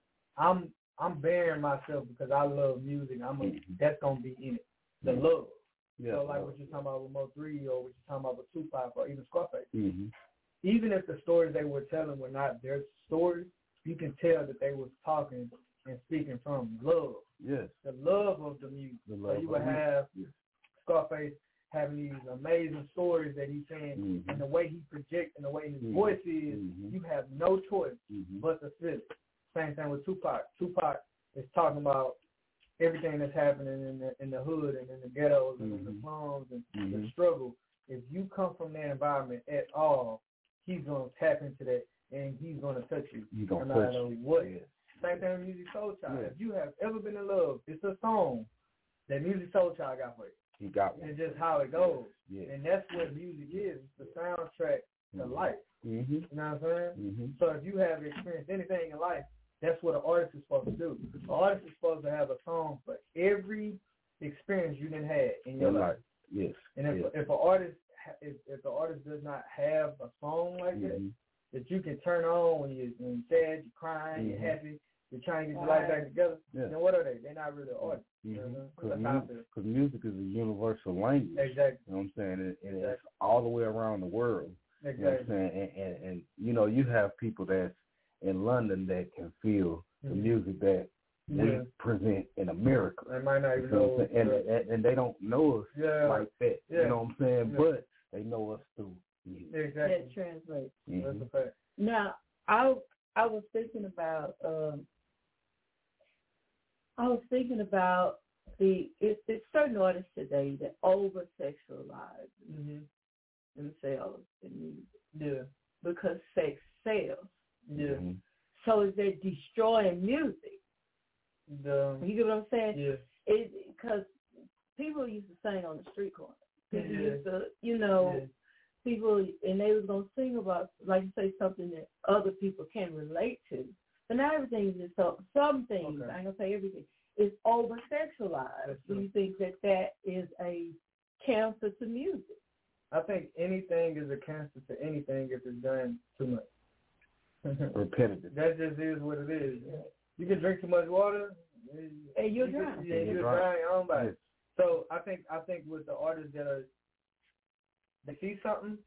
I'm I'm bearing myself because I love music. I'm a, mm-hmm. that's gonna be in it, the mm-hmm. love. Yeah, so like what you're talking about with Mo three or what you're talking about with Tupac or even Scarface. Mm-hmm. Even if the stories they were telling were not their stories, you can tell that they was talking and speaking from love. Yes. The love of the music. The love so you would have yes. Scarface having these amazing stories that he's saying, mm-hmm. and the way he projects and the way his mm-hmm. voice is, mm-hmm. you have no choice mm-hmm. but to feel it. Same thing with Tupac. Tupac is talking about everything that's happening in the in the hood and in the ghettos and mm-hmm. in the slums and mm-hmm. the struggle. If you come from that environment at all, he's going to tap into that and he's going to touch you. He's going to touch you. What? Yeah. Same thing with Music Soul Child. Yeah. If you have ever been in love, it's a song that Music Soul Child got for you. He got one. It's just how it goes. Yeah. And that's what music is. It's the soundtrack to mm-hmm. life. Mm-hmm. You know what I'm saying? Mm-hmm. So if you have experienced anything in life, that's what an artist is supposed to do. An artist is supposed to have a song for every experience you didn't have in your, your life. life. Yes. And if yes. if an artist if if the artist does not have a song like mm-hmm. that that you can turn on when you when you're sad, you're crying, mm-hmm. you're happy, you're trying to get your life back together, yeah. then what are they? They're not really an artist. Because mm-hmm. you know, music is a universal language. Exactly. You know what I'm saying? And, and exactly. it's all the way around the world. Exactly. You know what I'm saying? And, and, and you know, you have people that's in London that can feel mm-hmm. the music that yeah. we present in America. They might not even know, know and, and and they don't know us yeah. like that. Yeah. You know what I'm saying? Yeah. But they know us through music. Exactly. That translates. Mm-hmm. That's a fact. Now, I I was thinking about um, I was thinking about the it's, it's certain artists today that over sexualize mm-hmm. themselves in music. Yeah. Because sex sells. Yeah. Mm-hmm. So is that destroying music? The, you get what I'm saying? Yeah. It because people used to sing on the street corner. People yeah. used to, you know, yeah. people, and they was gonna sing about, like you say, something that other people can relate to. But now everything is just so, some things. Okay. I ain't gonna say everything. Is over sexualized. Do you think that that is a cancer to music? I think anything is a cancer to anything if it's done too much. Repetitive. That just is what it is. Yeah. You can drink too much water, and you're dry. Yeah, you're dry your own body. Yes. So I think I think with the artists that are they see something.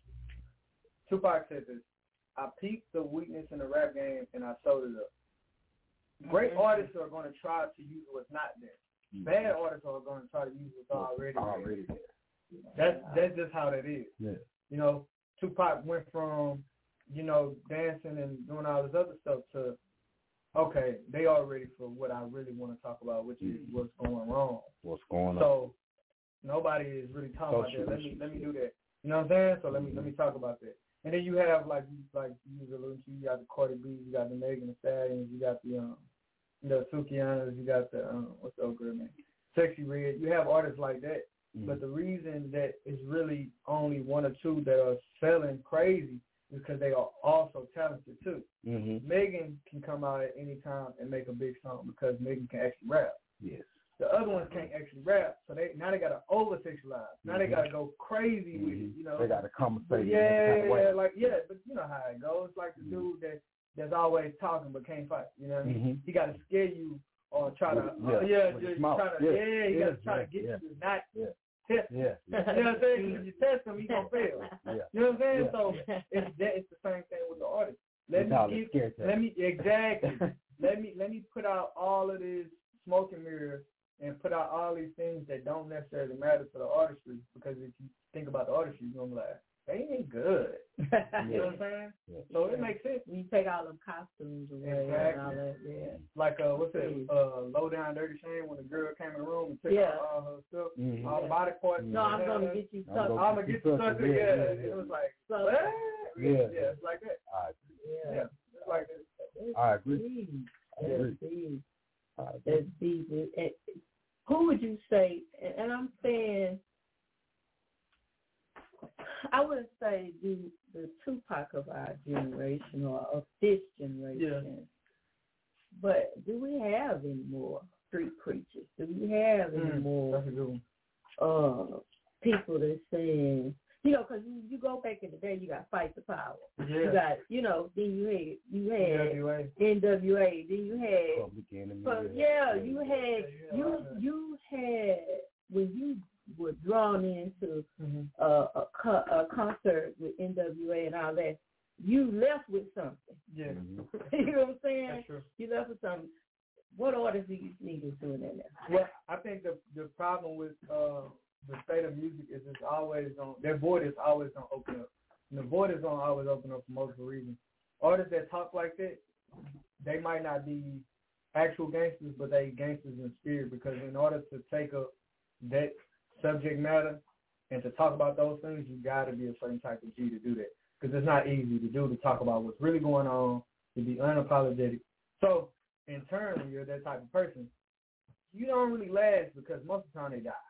Tupac said this: "I peeped the weakness in the rap game and I sold it up." Great mm-hmm. artists are going to try to use what's not there. Mm-hmm. Bad artists are going to try to use what's already there. Already there. That's that's just how that is. Yeah. You know, Tupac went from you know, dancing and doing all this other stuff to, okay, they are ready for what I really want to talk about, which is mm-hmm. what's going wrong. What's going on. So nobody is really talking Social about that. Let me let me do that. You know what I'm saying? So let me mm-hmm. let me talk about that. And then you have like like you was alluding to, you got the Cardi B, you got the Megan Thee Stallions, you got the um the Sukianas, you got the um what's the old girl name? Sexy Red. You have artists like that. Mm-hmm. But the reason that it's really only one or two that are selling crazy because they are also talented too. Mm-hmm. Megan can come out at any time and make a big song because Megan can actually rap. Yes. The other ones can't actually rap, so they now they gotta over sexualize. Now mm-hmm. they gotta go crazy mm-hmm. with it. You know, they gotta compensate. Yeah, kind of yeah, like yeah, but you know how it goes. It's like the mm-hmm. dude that that's always talking but can't fight. You know what I mean? Mm-hmm. He gotta scare you or try to yeah, uh, yeah, just try to yeah, yeah, he yeah, gotta try yeah, to get yeah. you to not. Yeah. Test. Yeah. You know what I'm saying? If you test him, he's gonna fail. Yeah. You know what I'm saying? Yeah. So it's that it's the same thing with the artist. Let That's me give, let me exactly. let me let me put out all of this smoke and mirrors and put out all these things that don't necessarily matter to the artistry. Because if you think about the artistry, you're gonna be like, they ain't good. You know what I'm saying? Yeah. So it makes sense. You take all them costumes away exactly. and all that. Yeah. Like uh, what's that? Uh, Low Down Dirty Shame when the girl came in the room and took yeah. all, all her stuff, mm-hmm. all the body parts. No, I'm gonna get you sucker. I'm gonna get you sucker. Yeah, yeah, yeah. It was like, what? Yeah, yeah, it's like that. I agree. Yeah, yeah. It's like that. I agree. I agree. That's deep. That's deep. And who would you say? And I'm saying, I wouldn't say the the Tupac of our generation or of this generation, yeah. but do we have any more street preachers? Do we have any mm, more uh, people that saying, you know, because you, you go back in the day, you got Fight the Power. Yeah. You got, you know, then you had you had N W A. N W A. Then you had Public Enemy. so, yeah, you had you you had when you were drawn into mm-hmm. uh, a, co- a concert with N W A and all that, you left with something. Yeah. You know what I'm saying? That's true. You left with something. What artists do you think is doing that now? Well, I think the the problem with uh, the state of music is it's always on, their void is always going to open up. And the void is going to always open up for multiple reasons. Artists that talk like that, they might not be actual gangsters, but they gangsters in spirit, because in order to take up that subject matter and to talk about those things, you got to be a certain type of G to do that, because it's not easy to do, to talk about what's really going on, to be unapologetic. So in turn, when you're that type of person, you don't really last, because most of the time they die.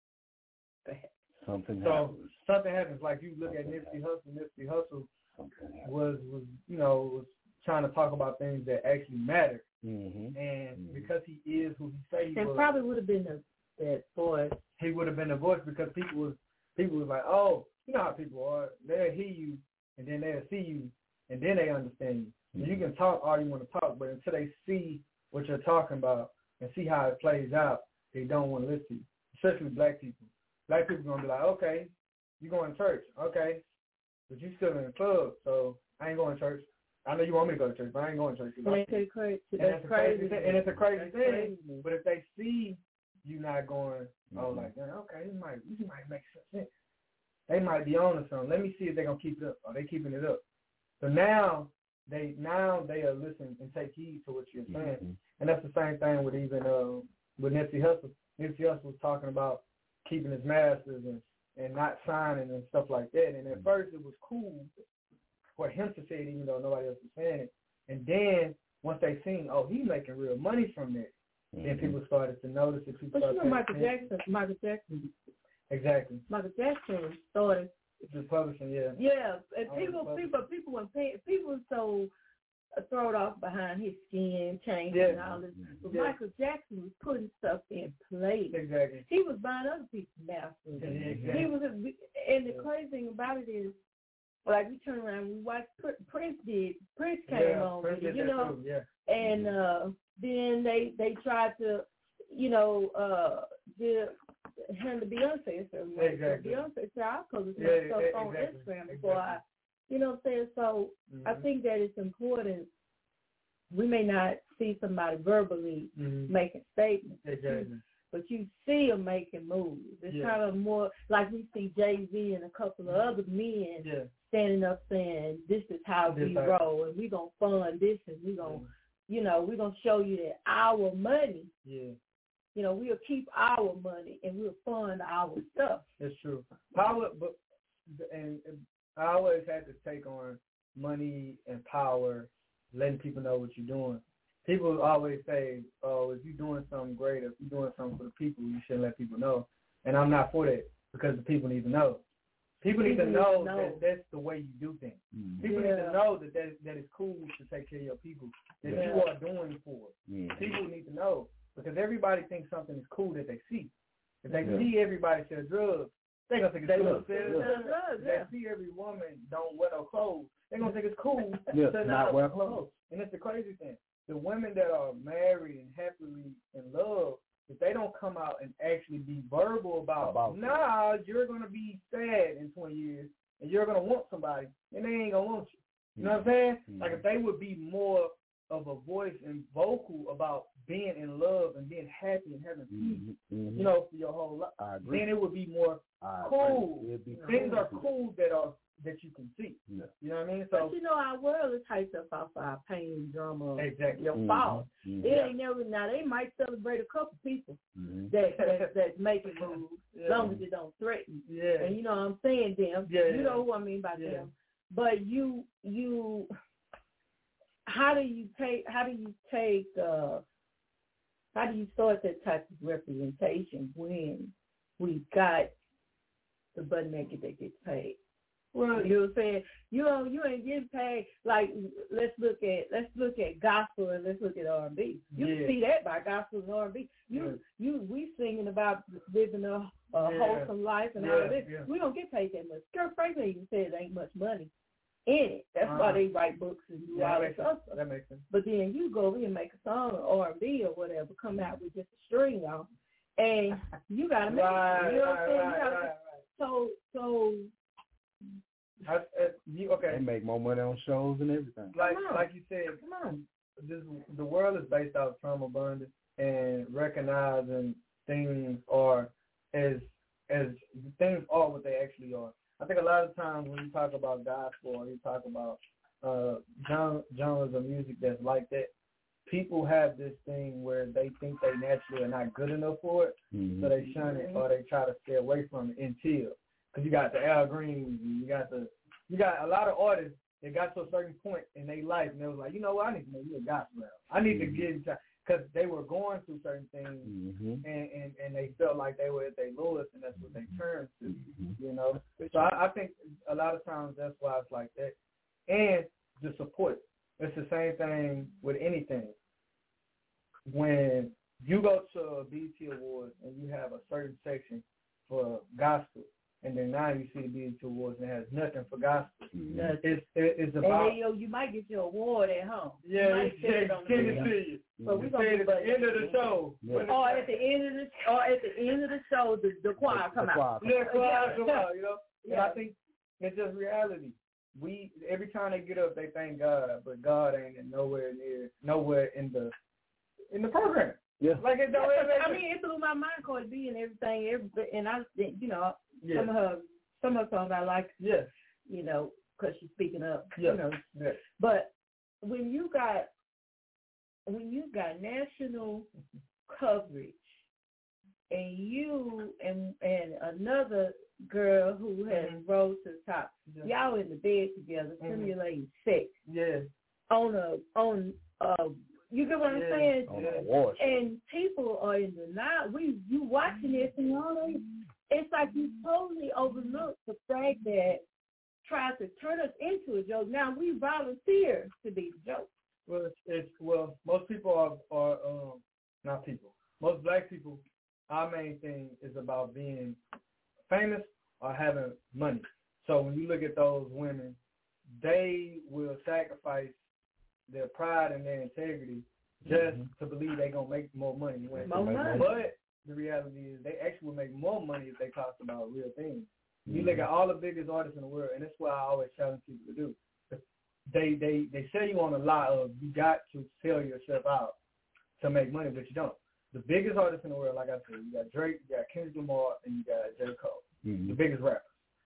Something so happens. something happens. Like you look something at Nipsey happens. Hussle. Nipsey Hussle was was you know was trying to talk about things that actually matter, mm-hmm. and mm-hmm. because he is who he say he and was, probably would have been the that voice. He would have been the voice, because people was people was like, oh, you know how people are. They'll hear you, and then they'll see you, and then they understand you. Mm-hmm. So you can talk all you want to talk, but until they see what you're talking about and see how it plays out, they don't want to listen to you. Especially black people. Black people gonna be like, okay, you going to church, okay, but you still in the club, so I ain't going to church. I know you want me to go to church, but I ain't going to church. That's crazy. And That's it's a crazy. crazy thing. And it's a crazy That's thing. Crazy. But if they see you not going, mm-hmm. oh, like, okay, this might, this might make some sense. They might be on to something. Let me see if they're gonna keep it up. Are they keeping it up? So now they now they are listening and take heed to what you're saying. Mm-hmm. And that's the same thing with even uh, with Nipsey Hussle. Nipsey Hussle was talking about keeping his masters and, and not signing and stuff like that. And at first it was cool for him to say it, even though nobody else was saying it. And then once they seen, oh, he's making real money from that, mm-hmm. then people started to notice it. People but you know, Michael Jackson, Michael Jackson. Exactly. Michael Jackson started. The publishing, yeah. Yeah, and people, people, people were paying, people were so thrown off behind his skin, changing yeah. and all this. But yeah. Michael Jackson was putting stuff in place. Exactly. He was buying other people's masters. Yeah, exactly. He was, and the yeah. crazy thing about it is, like we turn around, we watch Prince did. Prince came yeah, on, Prince with it, you know, too. Yeah. and uh, then they they tried to, you know, uh, did him to Beyonce. So exactly. Beyonce said, I'll post yeah, my stuff yeah, on exactly. Instagram before exactly. I, you know what I'm saying? So mm-hmm. I think that it's important. We may not see somebody verbally mm-hmm. making statements, exactly. but you see them making moves. It's yeah. kind of more like we see Jay-Z and a couple of other men yeah. standing up saying, this is how this we how roll, and we're going to fund this, and we're going to, yeah. you know, we're going to show you that our money, yeah. you know, we'll keep our money, and we'll fund our stuff. That's true. Power, but, and, and I always had to take on money and power, letting people know what you're doing. People always say, oh, if you're doing something great, if you're doing something for the people, you shouldn't let people know. And I'm not for that, because the people need to know. People, people need to know, know that that's the way you do things. Mm-hmm. People yeah. need to know that, that that it's cool to take care of your people, that yeah. you are doing for it. Mm-hmm. People need to know, because everybody thinks something is cool that they see. If they yeah. see everybody sell drugs, they're going to think it's cool to sell drugs. If yeah. they see every woman don't wear no clothes, they're going to think it's cool yeah, to not wear clothes. And it's the crazy thing. The women that are married and happily in love, if they don't come out and actually be verbal about, about nah, you're going to be sad in twenty years and you're going to want somebody, and they ain't going to want you. You know what I'm saying? Mm-hmm. Like if they would be more of a voice and vocal about being in love and being happy and having peace, mm-hmm. you know, for your whole life, then it would be more I cool. Be Things cool. are cool that are that you can see. Yeah. You know what I mean? So, but you know, our world is hyped up off our pain, drama, exactly. your mm-hmm. fault. Mm-hmm. It ain't never. Now they might celebrate a couple people mm-hmm. that, that that make it move, yeah. as long as it don't threaten. Yeah. And you know what I'm saying, them. Yeah. You know who I mean by yeah. them. But you you. How do you take? How do you take? Uh, how do you start that type of representation when we got the butt naked that gets paid? Well, you know what I'm saying? You know, you ain't getting paid. Like, let's look at let's look at gospel and let's look at R and B. You yeah. can see that by gospel and R and B. You yeah. you we singing about living a, a yeah. wholesome life and yeah. all of this. Yeah. We don't get paid that much. Kirk Franklin even said there ain't much money in it. That's uh-huh. why they write books and do yeah, all that that stuff. That makes sense. But then you go in and make a song or R and B or whatever, come out with just a string on, and you gotta make right, it. You know what I'm saying? Right, gotta, right, right. So so. I, uh, you, okay. They make more money on shows and everything. Like like you said, come on. This the world is based off trauma bonding and recognizing things are as as things are what they actually are. I think a lot of times when you talk about gospel or you talk about uh, genres of music that's like that, people have this thing where they think they naturally are not good enough for it, mm-hmm. so they shun it or they try to stay away from it until. Because you got the Al Greens and you got the you got a lot of artists that got to a certain point in their life and they was like, you know what, I need to make you a gospel album. I need mm-hmm. to get into because they were going through certain things mm-hmm. and, and, and they felt like they were at their lowest and that's what they turned to, mm-hmm. you know. So I, I think a lot of times that's why it's like that. And the support. It's the same thing with anything. When you go to a B E T Awards and you have a certain section for gospel, and then now you see the B E T Awards and it has nothing for gospel. Mm-hmm. It's it, it's about. And then, yo, you might get your award at home. Yeah, you might get it on the video. You. But we gonna at the end of the show. Yeah. Or at the end of the or at the end of the show, the, the choir come the out. Yeah, the choir come out. You know. Yeah. And I think it's just reality. We every time they get up, they thank God, but God ain't in nowhere near nowhere in the in the program. Yeah. Like it don't. I mean, it blew my mind, Cardi B and everything. Every and I, you know. Yeah. Some of her, some of her songs I like, yes. you know, because she's speaking up, yes. you know. Yes. But when you got, when you got national coverage, and you and and another girl who has mm-hmm. rose to the top, yes. y'all in the bed together, mm-hmm. simulating sex, yes, on a on a. You get what I'm yes. saying? Yes. And people are in denial. We you watching this and all that. It's like you totally overlook the fact that tries to turn us into a joke. Now we volunteer to be the joke. Well, it's, it's well, most people are are um, not people. Most black people, our main thing is about being famous or having money. So when you look at those women, they will sacrifice their pride and their integrity just mm-hmm. to believe they're gonna make more money. When more money. But the reality is they actually will make more money if they talk about real things. Mm-hmm. You look at all the biggest artists in the world, and that's what I always challenge people to do. They they they sell you on a lie of you got to sell yourself out to make money, but you don't. The biggest artists in the world, like I said, you got Drake, you got Kendrick Lamar, and you got J. Cole. Mm-hmm. The biggest rappers.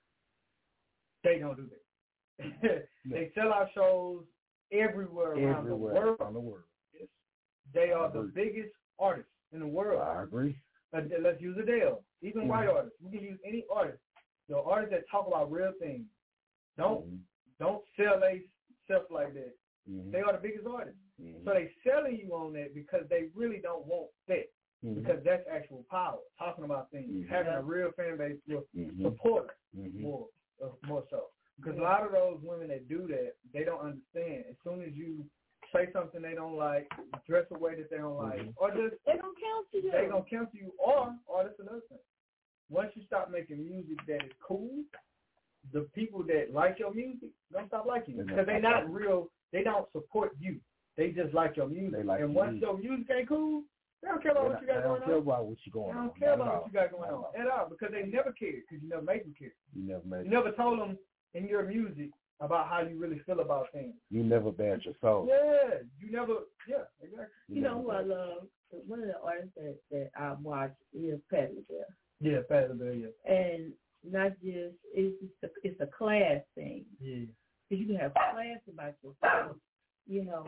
They don't do that. They sell out shows everywhere around everywhere the world. Around the world. Yes. They are the biggest artists in the world. I agree. Uh, let's use Adele. Even mm-hmm. white artists. We can use any artist. The artists that talk about real things. Don't mm-hmm. don't sell themselves like that. Mm-hmm. They are the biggest artists. Mm-hmm. So they selling you on that because they really don't want that. Mm-hmm. Because that's actual power. Talking about things. Mm-hmm. Having a real fan base will mm-hmm. support mm-hmm. more uh, more so. Because mm-hmm. a lot of those women that do that, they don't understand. As soon as you say something they don't like, dress a way that they don't like, mm-hmm. or just they don't count to you. They gonna count to you, or or that's another thing. Once you stop making music that is cool, the people that like your music don't stop liking you because they not real. They don't support you. They just like your music. Like and once music. your music ain't cool, they don't care about what you got going on. They don't care about what you going on. They don't care about what you got going on at all because they never cared because you never made them care. You never made. You never told them in your music about how you really feel about things. You never bared your soul. Yeah, you never. Yeah, exactly. You, you know who I love? One of the artists that, that I watch is Patti LaBelle. Yeah, Patti LaBelle. Yeah. And not just it's just a, it's a class thing. Yeah. Because you can have class about yourself. You know.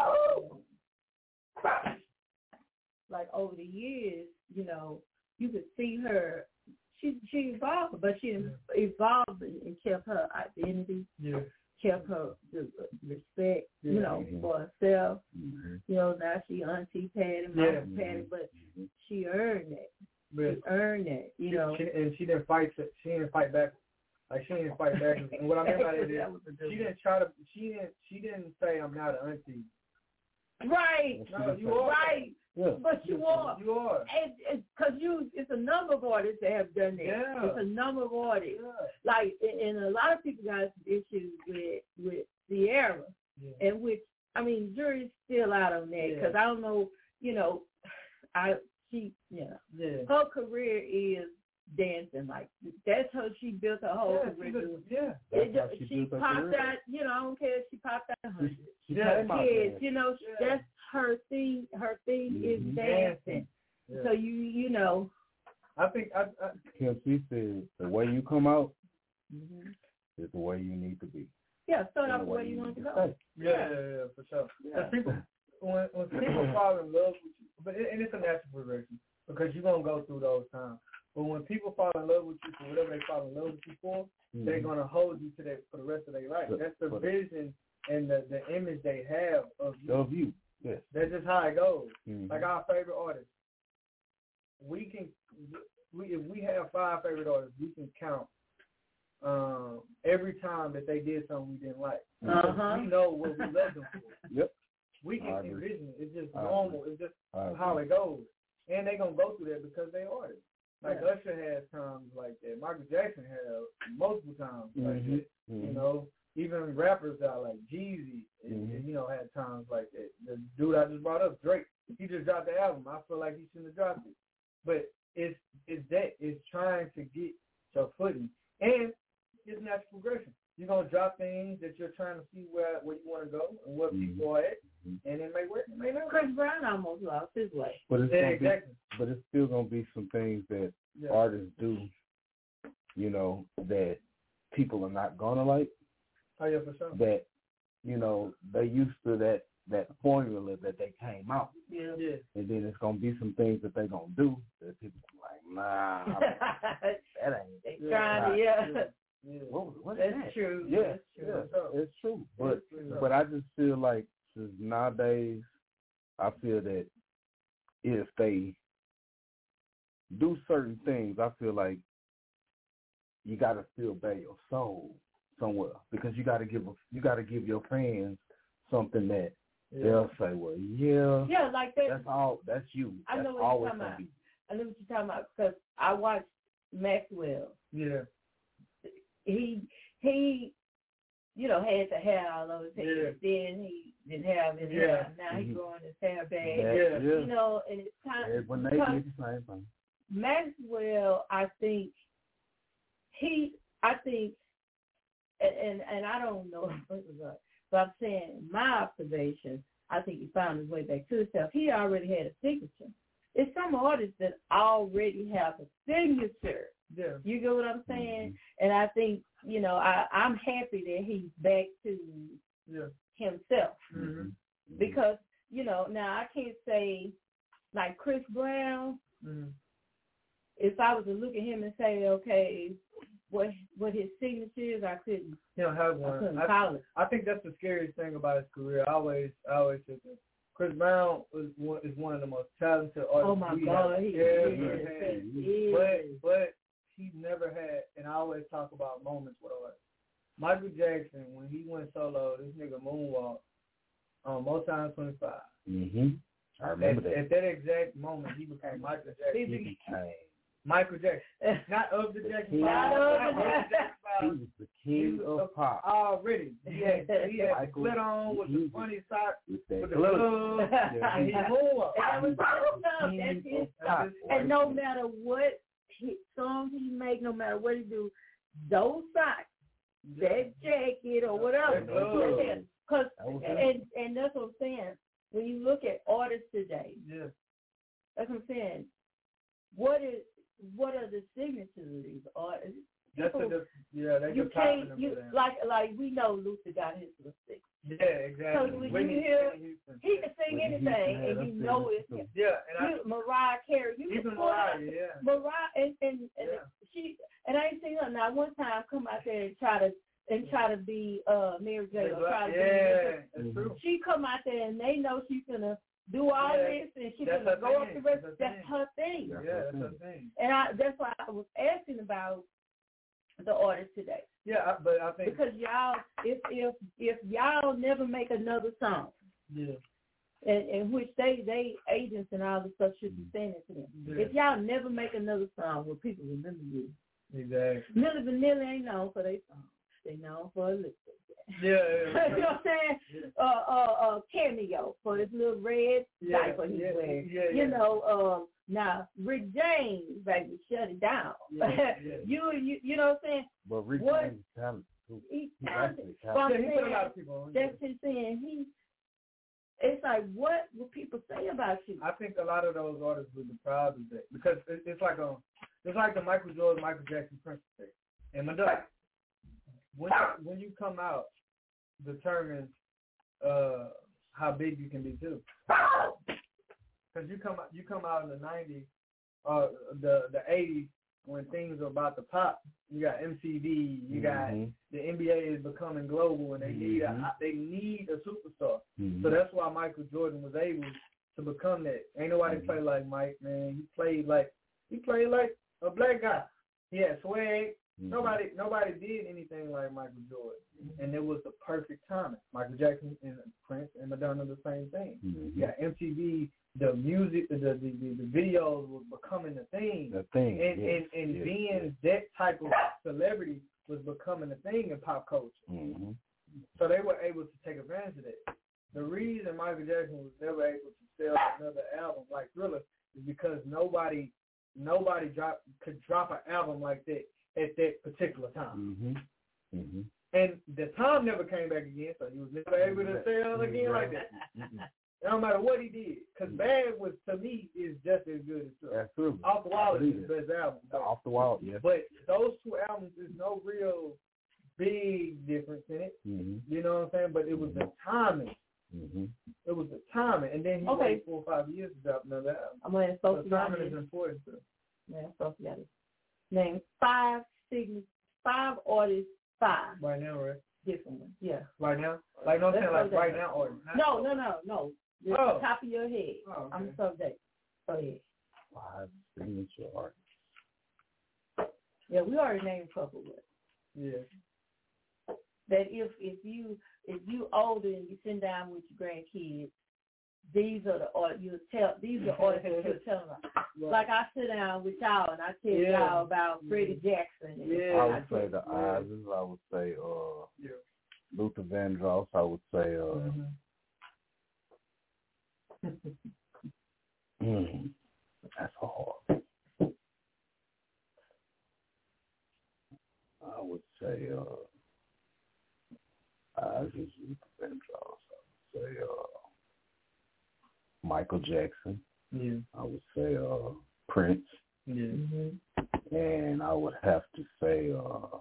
Like over the years, you know, you could see her. She she evolved, but she yeah. evolved and kept her identity. Yeah. Kept her the respect, yeah. you know, mm-hmm. for herself. Mm-hmm. You know, now she Auntie Patti, Mama yeah. Patti, but she earned it. Yeah. She earned it. You she, know, she, and she didn't fight. She didn't fight back. Like she didn't fight back. And what I mean by that is, she didn't try to. She didn't. She didn't say I'm not an auntie. Right. No, you are. Right. Yeah. But you are. You are. And because you, it's a number of artists that have done that. Yeah. It's a number of artists. Yeah. Like, and a lot of people got issues with with Sierra, yeah. and which I mean, jury's still out on that because yeah. I don't know. You know, I she you know yeah. her career is dancing. Like that's how she built her whole yeah, career. Doing. Yeah. It, she she popped out. You know, I don't care if she popped out a hundred. Yeah. Kids, you know, yeah. that's her thing. Her thing mm-hmm. is dancing. Yeah. So you you know. I think I. I Kim C said the way you come out mm-hmm. is the way you need to be. Yeah, start off the way you want to go. Yeah, yeah, yeah, for sure. Yeah. People, when when people fall in love with you, but it, and it's a natural progression because you're gonna go through those times. But when people fall in love with you for whatever they fall in love with you for, mm-hmm. they're gonna hold you to that for the rest of their life. But, That's the but, vision and the, the image they have of you. Of you, yes. That's just how it goes. Mm-hmm. Like our favorite artists, we can, we if we have five favorite artists, we can count um, every time that they did something we didn't like. Uh-huh. We know what we love them for. Yep. We can envision it. It's just I normal. agree. It's just I how agree. it goes. And they're going to go through that because they artists. Like yeah. Usher has times like that. Michael Jackson had multiple times like mm-hmm. that. Mm-hmm. You know, even rappers out like Jeezy, mm-hmm. and, you know, had times like that. The dude I just brought up, Drake, he just dropped the album. I feel like he shouldn't have dropped it. But it's it's that. It's trying to get your footing. And it's natural progression. You're going to drop things that you're trying to see where where you want to go and where mm-hmm. people are at, and it may work, it may not. Chris Brown almost lost his way. But it's, yeah, gonna exactly. be, but it's still going to be some things that yeah. artists do, you know, that people are not going to like. Oh, yeah, for sure. That, you know, they used to that, that formula that they came out. Yeah. yeah. And then it's going to be some things that they're going to do that people are like, nah, that ain't. They trying to, yeah. yeah. Yeah. What, what That's that? true. Yeah, That's true. yeah, it's true. But it's true. but I just feel like since nowadays, I feel that if they do certain things, I feel like you got to still bear your soul somewhere because you got to give a, you got to give your fans something that yeah. they'll say, well, yeah, yeah, like that. That's all. That's you. I That's know what always you're talking about. Be. I know what you're talking about because I watched Maxwell. Yeah. He he, you know, had the hair all over his head. Yeah. Then he didn't have his yeah. hair. Now mm-hmm. he's growing his hair back. Yeah. You yeah. know, and it's kind of when they did the same thing. Maxwell, I think he, I think, and and, and I don't know, but I'm saying my observation. I think he found his way back to himself. He already had a signature. It's some artists that already have a signature. Yeah. You get what I'm saying? Mm-hmm. And I think, you know, I, I'm happy that he's back to yeah. himself. Mm-hmm. Because, you know, now I can't say, like Chris Brown, mm-hmm. if I was to look at him and say, okay, what what his signature is, I couldn't. He don't have one. I couldn't I, call it. I think that's the scariest thing about his career. I always, I always say that Chris Brown is one, is one of the most talented artists. Oh my we God, have he ever is. had. He is. But but he never had, and I always talk about moments with artists. Michael Jackson, when he went solo, this nigga moonwalked on Motown twenty-five. Mm-hmm. I remember at, that. At that exact moment, he became Michael Jackson. He became Michael Jackson, not of the Jackson. Not of the Jackson. He was the king was of pop. Already, he had he had Michael, the split on with the funny socks, with, that with the glove. Yeah, he moonwalked. That was enough. That's his stuff. And no matter what he, song he make, no matter what he do, those socks that jacket or whatever. Cause and and that's what I'm saying. When you look at artists today, yeah, that's what I'm saying. What is what are the signatures of these artists? That's a, that's, yeah, they you can't you like like we know Luther got his lipstick. Yeah, exactly. So when Whitney, you hear he can sing Whitney anything Houston, and you know it. Yeah, and you, I, Mariah Carey, you even can Mariah, yeah. Mariah and and, and yeah. she and I ain't seen her now one time come out there and try to and try to be uh Mary J. or try to yeah, be that's true. She come out there and they know she's gonna do all yeah. this and she's that's gonna go thing. up the rest. That's, that's her thing. Yeah, yeah, that's her thing. And I that's why I was asking about the artists today. Yeah, I, but I think because y'all, if if if y'all never make another song, yeah, in, in which they they agents and all the stuff should be saying it to them. Yeah. If y'all never make another song where people remember you, exactly. Milli Vanilli ain't known for their songs; they known for a lipstick. Yeah, yeah. You know what I'm saying? Yeah. Uh, uh, uh, cameo for this little red yeah, diaper he's yeah, wearing. Yeah, you yeah. know, um, now Rick James, baby, shut it down. Yeah, yeah. you, you, you know what I'm saying? But Rick what, James is talented too. He's talented. talented. Yeah, he put a lot of people on. That's his saying. He, it's like, what will people say about you? I think a lot of those artists would be proud of that because it, it's like a, it's like the Michael Jordan, Michael Jackson, Prince thing, and Madonna. When when you come out, determines uh, how big you can be too. Because you come you come out in the nineties, uh, the the eighties when things are about to pop. You got M T V, you mm-hmm. got the N B A is becoming global, and they mm-hmm. need a they need a superstar. Mm-hmm. So that's why Michael Jordan was able to become that. Ain't nobody mm-hmm. play like Mike, man. He played like he played like a black guy. He had swag. Mm-hmm. Nobody nobody did anything like Michael Jordan, mm-hmm. and it was the perfect timing. Michael Jackson and Prince and Madonna the same thing. Mm-hmm. Yeah, M T V, the music, the the, the the videos was becoming a thing. The thing, and yes, and, and yes, being yes. that type of celebrity was becoming a thing in pop culture. Mm-hmm. So they were able to take advantage of that. The reason Michael Jackson was never able to sell another album like Thriller is because nobody nobody drop could drop an album like that at that particular time. Mm-hmm. Mm-hmm. And the time never came back again, so he was never able to sell again like that. Mm-hmm. No matter what he did, because Bad was, to me, is just as good as Thriller. Absolutely. Off the Wall is his best album. Off the Wall, yeah. But those two albums, there's no real big difference in it. Mm-hmm. You know what I'm saying? But it was the timing. Mm-hmm. It was the timing. And then he okay. waited four or five years to drop another album. I'm going to so timing is important too. Yeah, so got it. Name five sign- five artists, five. Right now, right? Different ones, yeah. Right now? Like, no, I'm saying like right now or No, no, no, no. Just oh. the top of your head. Oh, okay. I'm so dead. Go ahead. Five signature artists. Yeah, we already named a couple, but yeah. That if if you if you older and you sit down with your grandkids, these are the art you tell these are artists that you tell them about. Right. Like I sit down with y'all and I tell yeah. y'all about Freddie Jackson. And yeah, I would I say the yeah. Isles. I would say uh, yeah. Luther Vandross. I would say uh, mm-hmm. mm, that's hard. I would say uh, I just Luther Vandross. I would say uh, Michael Jackson. Yeah. I would say uh, Prince. Yeah. Mm-hmm. And I would have to say uh,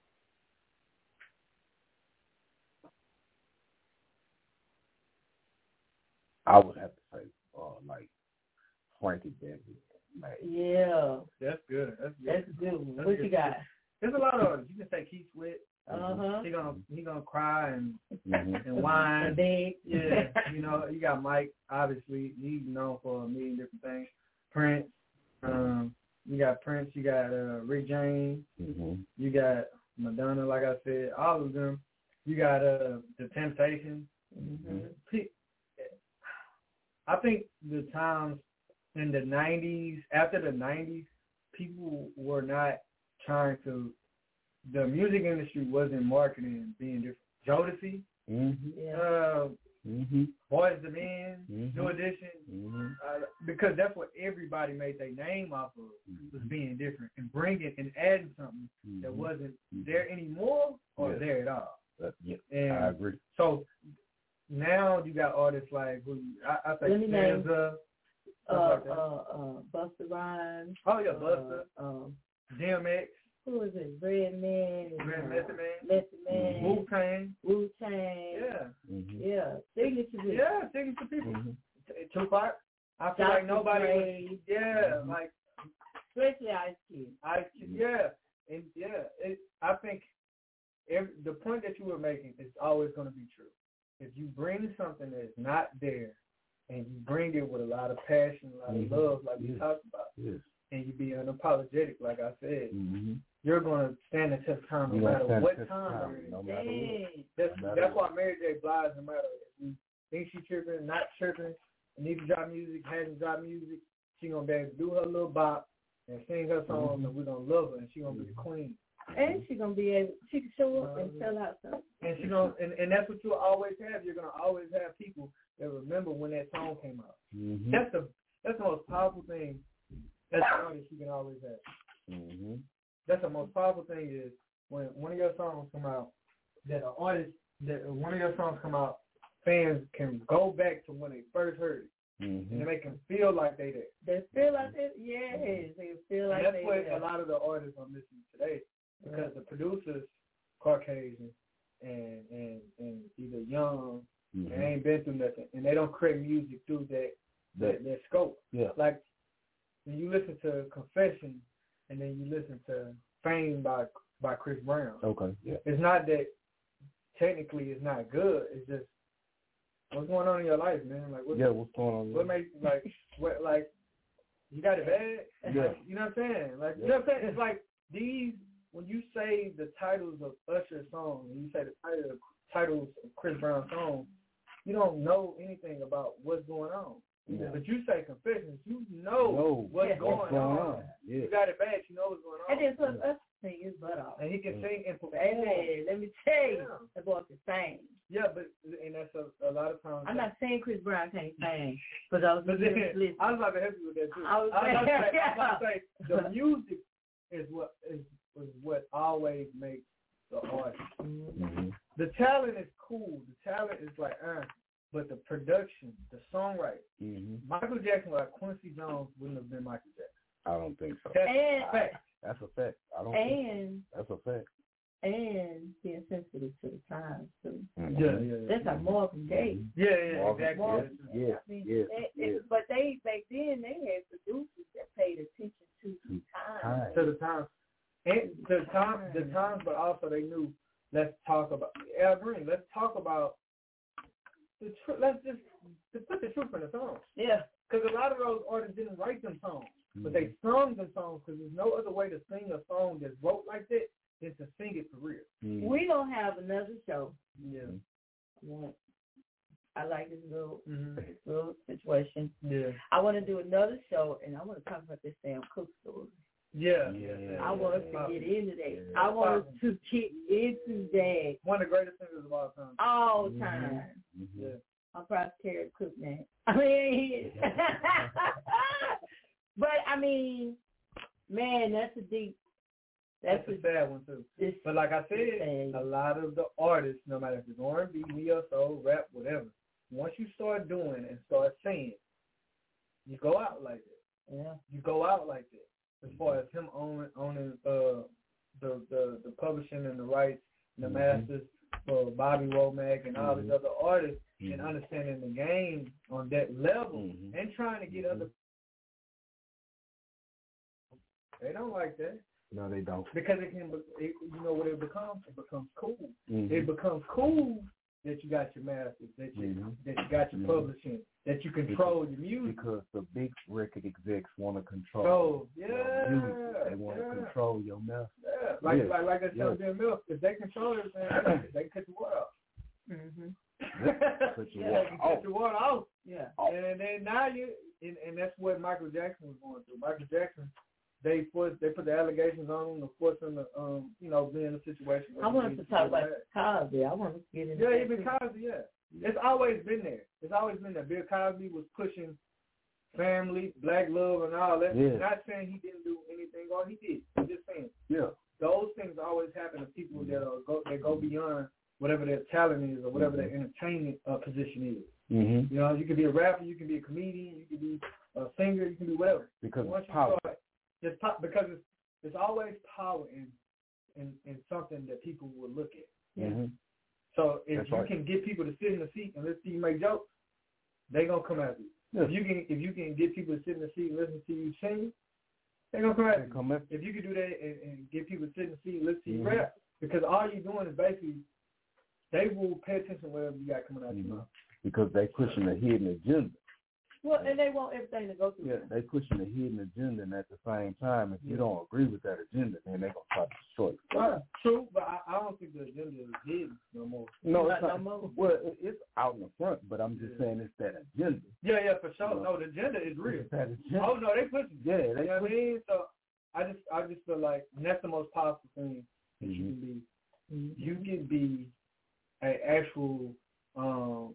I would have to say uh, like Frankie Beverly. Like, yeah. That's good. That's good. That's a good one. That's what good. You got? There's a lot of artists. You can say Keith Sweat. Uh-huh. He gonna he gonna cry and mm-hmm. and whine. And beg. Yeah, you know, you got Mike. Obviously, he's known for a million different things. Prince. Um, you got Prince. You got uh, Rick James. Mm-hmm. You got Madonna. Like I said, all of them. You got uh, the Temptations. Mm-hmm. I think the times in the nineties, after the nineties, people were not trying to. The music industry wasn't marketing being different. Jodeci, mm-hmm. uh, mm-hmm. Boyz two Men, mm-hmm. New Edition, mm-hmm. uh, because that's what everybody made their name off of, mm-hmm. was being different and bringing and adding something mm-hmm. that wasn't mm-hmm. there anymore or yes. there at all. Uh, yeah, and I agree. So now you got artists like who I, I think Stanza, uh, like uh, uh, Busta Rhymes. Oh yeah, Busta. Uh, um, D M X. Who is it? Redman. Red Method Man. Method Man. Wu Tang. Wu Tang. Yeah. Mm-hmm. Yeah. Signature people. Yeah, signature people. Mm-hmm. Tupac. I feel Doctor like nobody. Dre. Yeah, mm-hmm. like especially Ice Cube. Ice Cube. Yeah, and yeah, it, I think every, the point that you were making is always going to be true. If you bring something that's not there, and you bring it with a lot of passion, a lot mm-hmm. of love, like yes. we talked about, yes. and you be unapologetic, like I said, mm-hmm. you're going to stand the test of time no matter what time. time. No matter what. That's, no matter that's what. why Mary J. Blige, no matter if we think she tripping, not tripping, need to drop music, hasn't dropped music, she going to be able to do her little bop and sing her song, mm-hmm. and we're going to love her, and she going to be the queen. And she going to be able, she can show up and sell out something. And she gonna, and, and that's what you'll always have. You're going to always have people that remember when that song came out. Mm-hmm. That's the that's the most powerful thing as an artist you can always have. Mm-hmm. That's the most powerful thing is when one of your songs come out, that an artist, that one of your songs come out, fans can go back to when they first heard it, mm-hmm. and they can feel like they did. They feel like they, yes, they feel like and that's they what there. a lot of the artists are missing today, because the producers, Caucasian, and and and either young, mm-hmm. and ain't been through nothing, and they don't create music through that that, that scope. Yeah. Like when you listen to Confession, and then you listen to Fame by by Chris Brown. Okay. Yeah. It's not that technically it's not good. It's just what's going on in your life, man. Like what? Yeah. What's going on? What makes like what like you got it bad? Yeah. Like, you know what I'm saying? Like yeah. you know what I'm saying? It's like these when you say the titles of Usher's songs, and you say the title, titles of Chris Brown's songs, you don't know anything about what's going on. Yeah. But you say Confessions, you know no. what's, yeah. going what's going on. on. Yeah. You got it bad, you know what's going on. And then plus us sing his butt off. And he can sing and perform. Baby, let me tell you, yeah. the boy can sing. Yeah, but and that's a, a lot of times. I'm not saying Chris Brown can't sing, because I was but then, I was about to help you with that too. I was, I was about to say, yeah. I was about to say the music is what is, is what always makes the artist. Mm-hmm. The talent is cool. The talent is like, uh, but the production, the songwriting. Mm-hmm. Michael Jackson, like Quincy Jones, wouldn't have been Michael Jackson. I don't think so. That's and, a fact. That's a fact. I don't. And think so. That's a fact. And being sensitive to the times too. Mm-hmm. Yeah, yeah, yeah. That's a Marvin Gaye. Yeah, yeah, Marvin, exactly. Marvin, yeah, I mean, yeah, they, yeah. They, but they back then they had producers that paid attention to the times. To the times. And the time, the times, but also they knew. Let's talk about Al Green. Let's talk about the truth. Let's just to put the truth in the songs. Yeah, because a lot of those artists didn't write them songs, mm-hmm. but they sung them songs because there's no other way to sing a song that's wrote like that than to sing it for real. Mm-hmm. We gonna have another show. Yeah, I, want, I like this little mm-hmm. this little situation. Yeah, I want to do another show, and I want to talk about this Sam Cooke story. Yeah, yeah, yeah. I want us to get into that. Yeah. I want us to get into that. One of the greatest singers of all time. All time. Mm-hmm. Yeah. I'm proud to carry Cook now. I mean, but I mean, man, that's a deep. That's, that's a, a sad one too. But like I said, a lot of the artists, no matter if it's R and B, neo soul, rap, whatever, once you start doing and start singing, you go out like that. Yeah. You go out like that. As far as him owning owning uh, the, the the publishing and the rights and the mm-hmm. masters for Bobby Womack and all mm-hmm. these other artists, mm-hmm. and understanding the game on that level, mm-hmm. and trying to get mm-hmm. other. They don't like that. No, they don't. Because it can, it, you know what it becomes? It becomes cool. Mm-hmm. It becomes cool that you got your masters, that you mm-hmm. that you got your mm-hmm. publishing, that you control because, your music. Because the big record execs want to control. Oh, yeah. Your music. They want to yeah. control your masters. Yeah, like yes. like like I said, yes. Milk. If they control everything, they cut the water off. Mm-hmm. Cut your yeah, water they can off. cut your water off. Yeah. And then now you, and, and that's what Michael Jackson was going through. Michael Jackson. They put they put the allegations on him, of course, in the um you know being in a situation. I wanted to talk about Cosby. I want to get into yeah, even Cosby. Yeah, it's always been there. It's always been there. Bill Cosby was pushing family, black love, and all that. Yeah. Not saying he didn't do anything, or he did. I'm just saying. Yeah. Those things always happen to people that are go that go beyond whatever their talent is or whatever mm-hmm. their entertainment uh, position is. Mm-hmm. You know, you can be a rapper, you can be a comedian, you can be a singer, you can be whatever. Because once it's power. Start, it's po- because it's, there's always power in, in in something that people will look at. Mm-hmm. So if That's you right. can get people to sit in the seat and listen to you make jokes, they gonna come after you. Yeah. If you can if you can get people to sit in the seat and listen to you sing, they gonna come after you. Come after. If you can do that and, and get people to sit in the seat and listen to you mm-hmm. rap, because all you're doing is basically they will pay attention to whatever you got coming out mm-hmm. your mouth. Because they pushing a hidden agenda. Well, and they want everything to go through. Yeah, they pushing a hidden agenda, and at the same time, if you don't agree with that agenda, then they're gonna try to destroy it. Right. True, but I, I don't think the agenda is hidden no more. No, not it's not. No more. Well, it's out in the front, but I'm just yeah. saying it's that agenda. Yeah, yeah, for sure. You know? No, the agenda is real. It's that agenda. Oh no, they pushing. Yeah, they. You know what I mean? So I just, I just feel like that's the most powerful thing that mm-hmm. you can be. Mm-hmm. You can be an actual um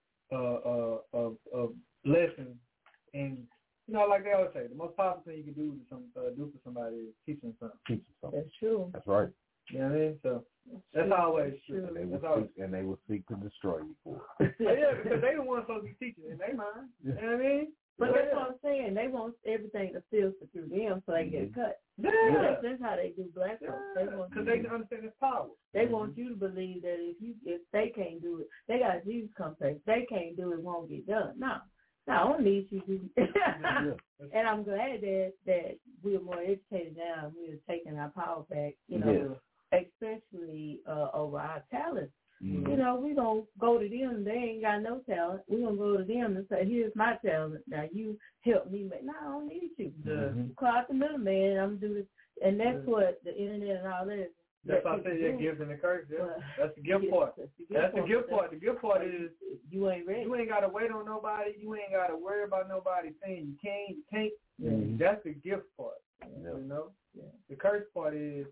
uh uh of uh, uh, blessing. And, you know, like they always say, the most powerful thing you can do to some, uh, do for somebody is teach them something. Teach them something. That's true. That's right. You know what I mean? So that's, that's true. always that's true. true. And they, will always... seek, and they will seek to destroy you for it. Yeah, because they the ones supposed to be teaching in their mind. You know what I mean? But yeah. that's what I'm saying. They want everything to filter through them so they mm-hmm. get cut. Yeah. That's, that's how they do black folks. Yeah. They want Because they understand its power. They mm-hmm. want you to believe that if you if they can't do it, they got Jesus complex. They can't do it, it won't get done. No. No, I don't need you to. yeah. And I'm glad that, that we're more educated now and we're taking our power back, you know, yeah. especially uh, over our talent. Mm-hmm. You know, we don't go to them. They ain't got no talent. We're going to go to them and say, here's my talent. Now, you help me make. No, I don't need you. Mm-hmm. Call out the middleman. I'm doing this. And that's yeah. what the internet and all that is. That's why I say, yeah, gifts and the curse. Yeah. Well, that's the gift part. That's the gift, that's part. The gift part. The gift part is you ain't ready. You ain't got to wait on nobody. You ain't got to worry about nobody saying you can't, you can't. Mm-hmm. That's the gift part. Yeah. You know? Yeah. The curse part is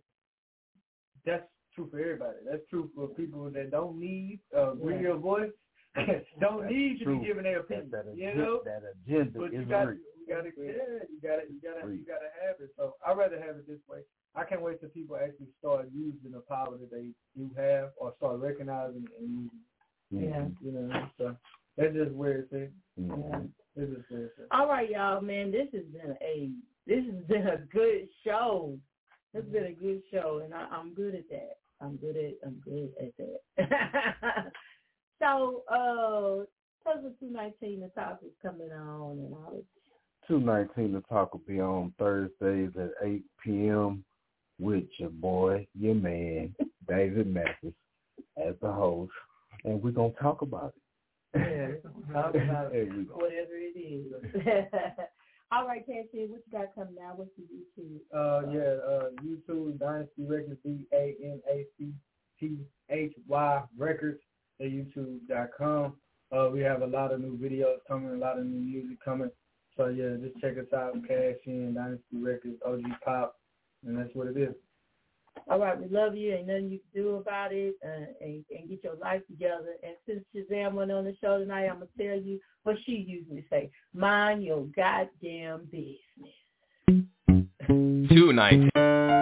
that's true for everybody. That's true for people that don't need a real yeah. voice. don't that's need to true. be giving their opinion. That, that you agenda, know? That agenda but is you got, real. You got to, yeah, you got to, you got to, you got to have it. So I'd rather have it this way. I can't wait till people actually start using the power that they do have, or start recognizing it and using it. Yeah. You know, so that's just where it's at. Yeah. This is where it's at. All right, y'all, man. This has been a this has been a good show. It's been a good show, and I, I'm good at that. I'm good at I'm good at that. So, uh, Puzzle two nineteen, the talk is coming on, and all this. two nineteen, the talk will be on Thursdays at eight p.m. with your boy, your man, David Mathis, as the host, and we're going to talk about it. Yeah, talk about it, whatever it is. All right, Cassie, what you got coming now? What's your YouTube? Uh, yeah, uh, YouTube, Dynasty Records, D A N A C T H Y Records at YouTube dot com. Uh, we have a lot of new videos coming, a lot of new music coming. So, yeah, just check us out, Cash In, Dynasty Records, O G Pop, and that's what it is. All right, we love you. Ain't nothing you can do about it, uh, and, and get your life together. And since Shazam went on the show tonight, I'm going to tell you what she usually say. Mind your goddamn business. two nineteen.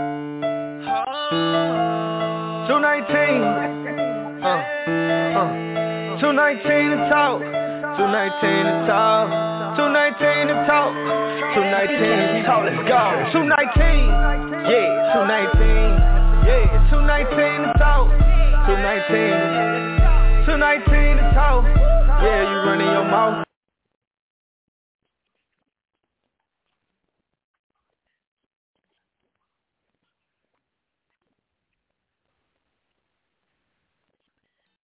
two nineteen. Uh, uh. two nineteen to talk. two nineteen to talk. two nineteen to talk. two nineteen to talk. Let's go. two nineteen. Yeah, two nineteen. Yeah, two nineteen to talk. two nineteen. two nineteen to talk. Yeah, you running your mouth.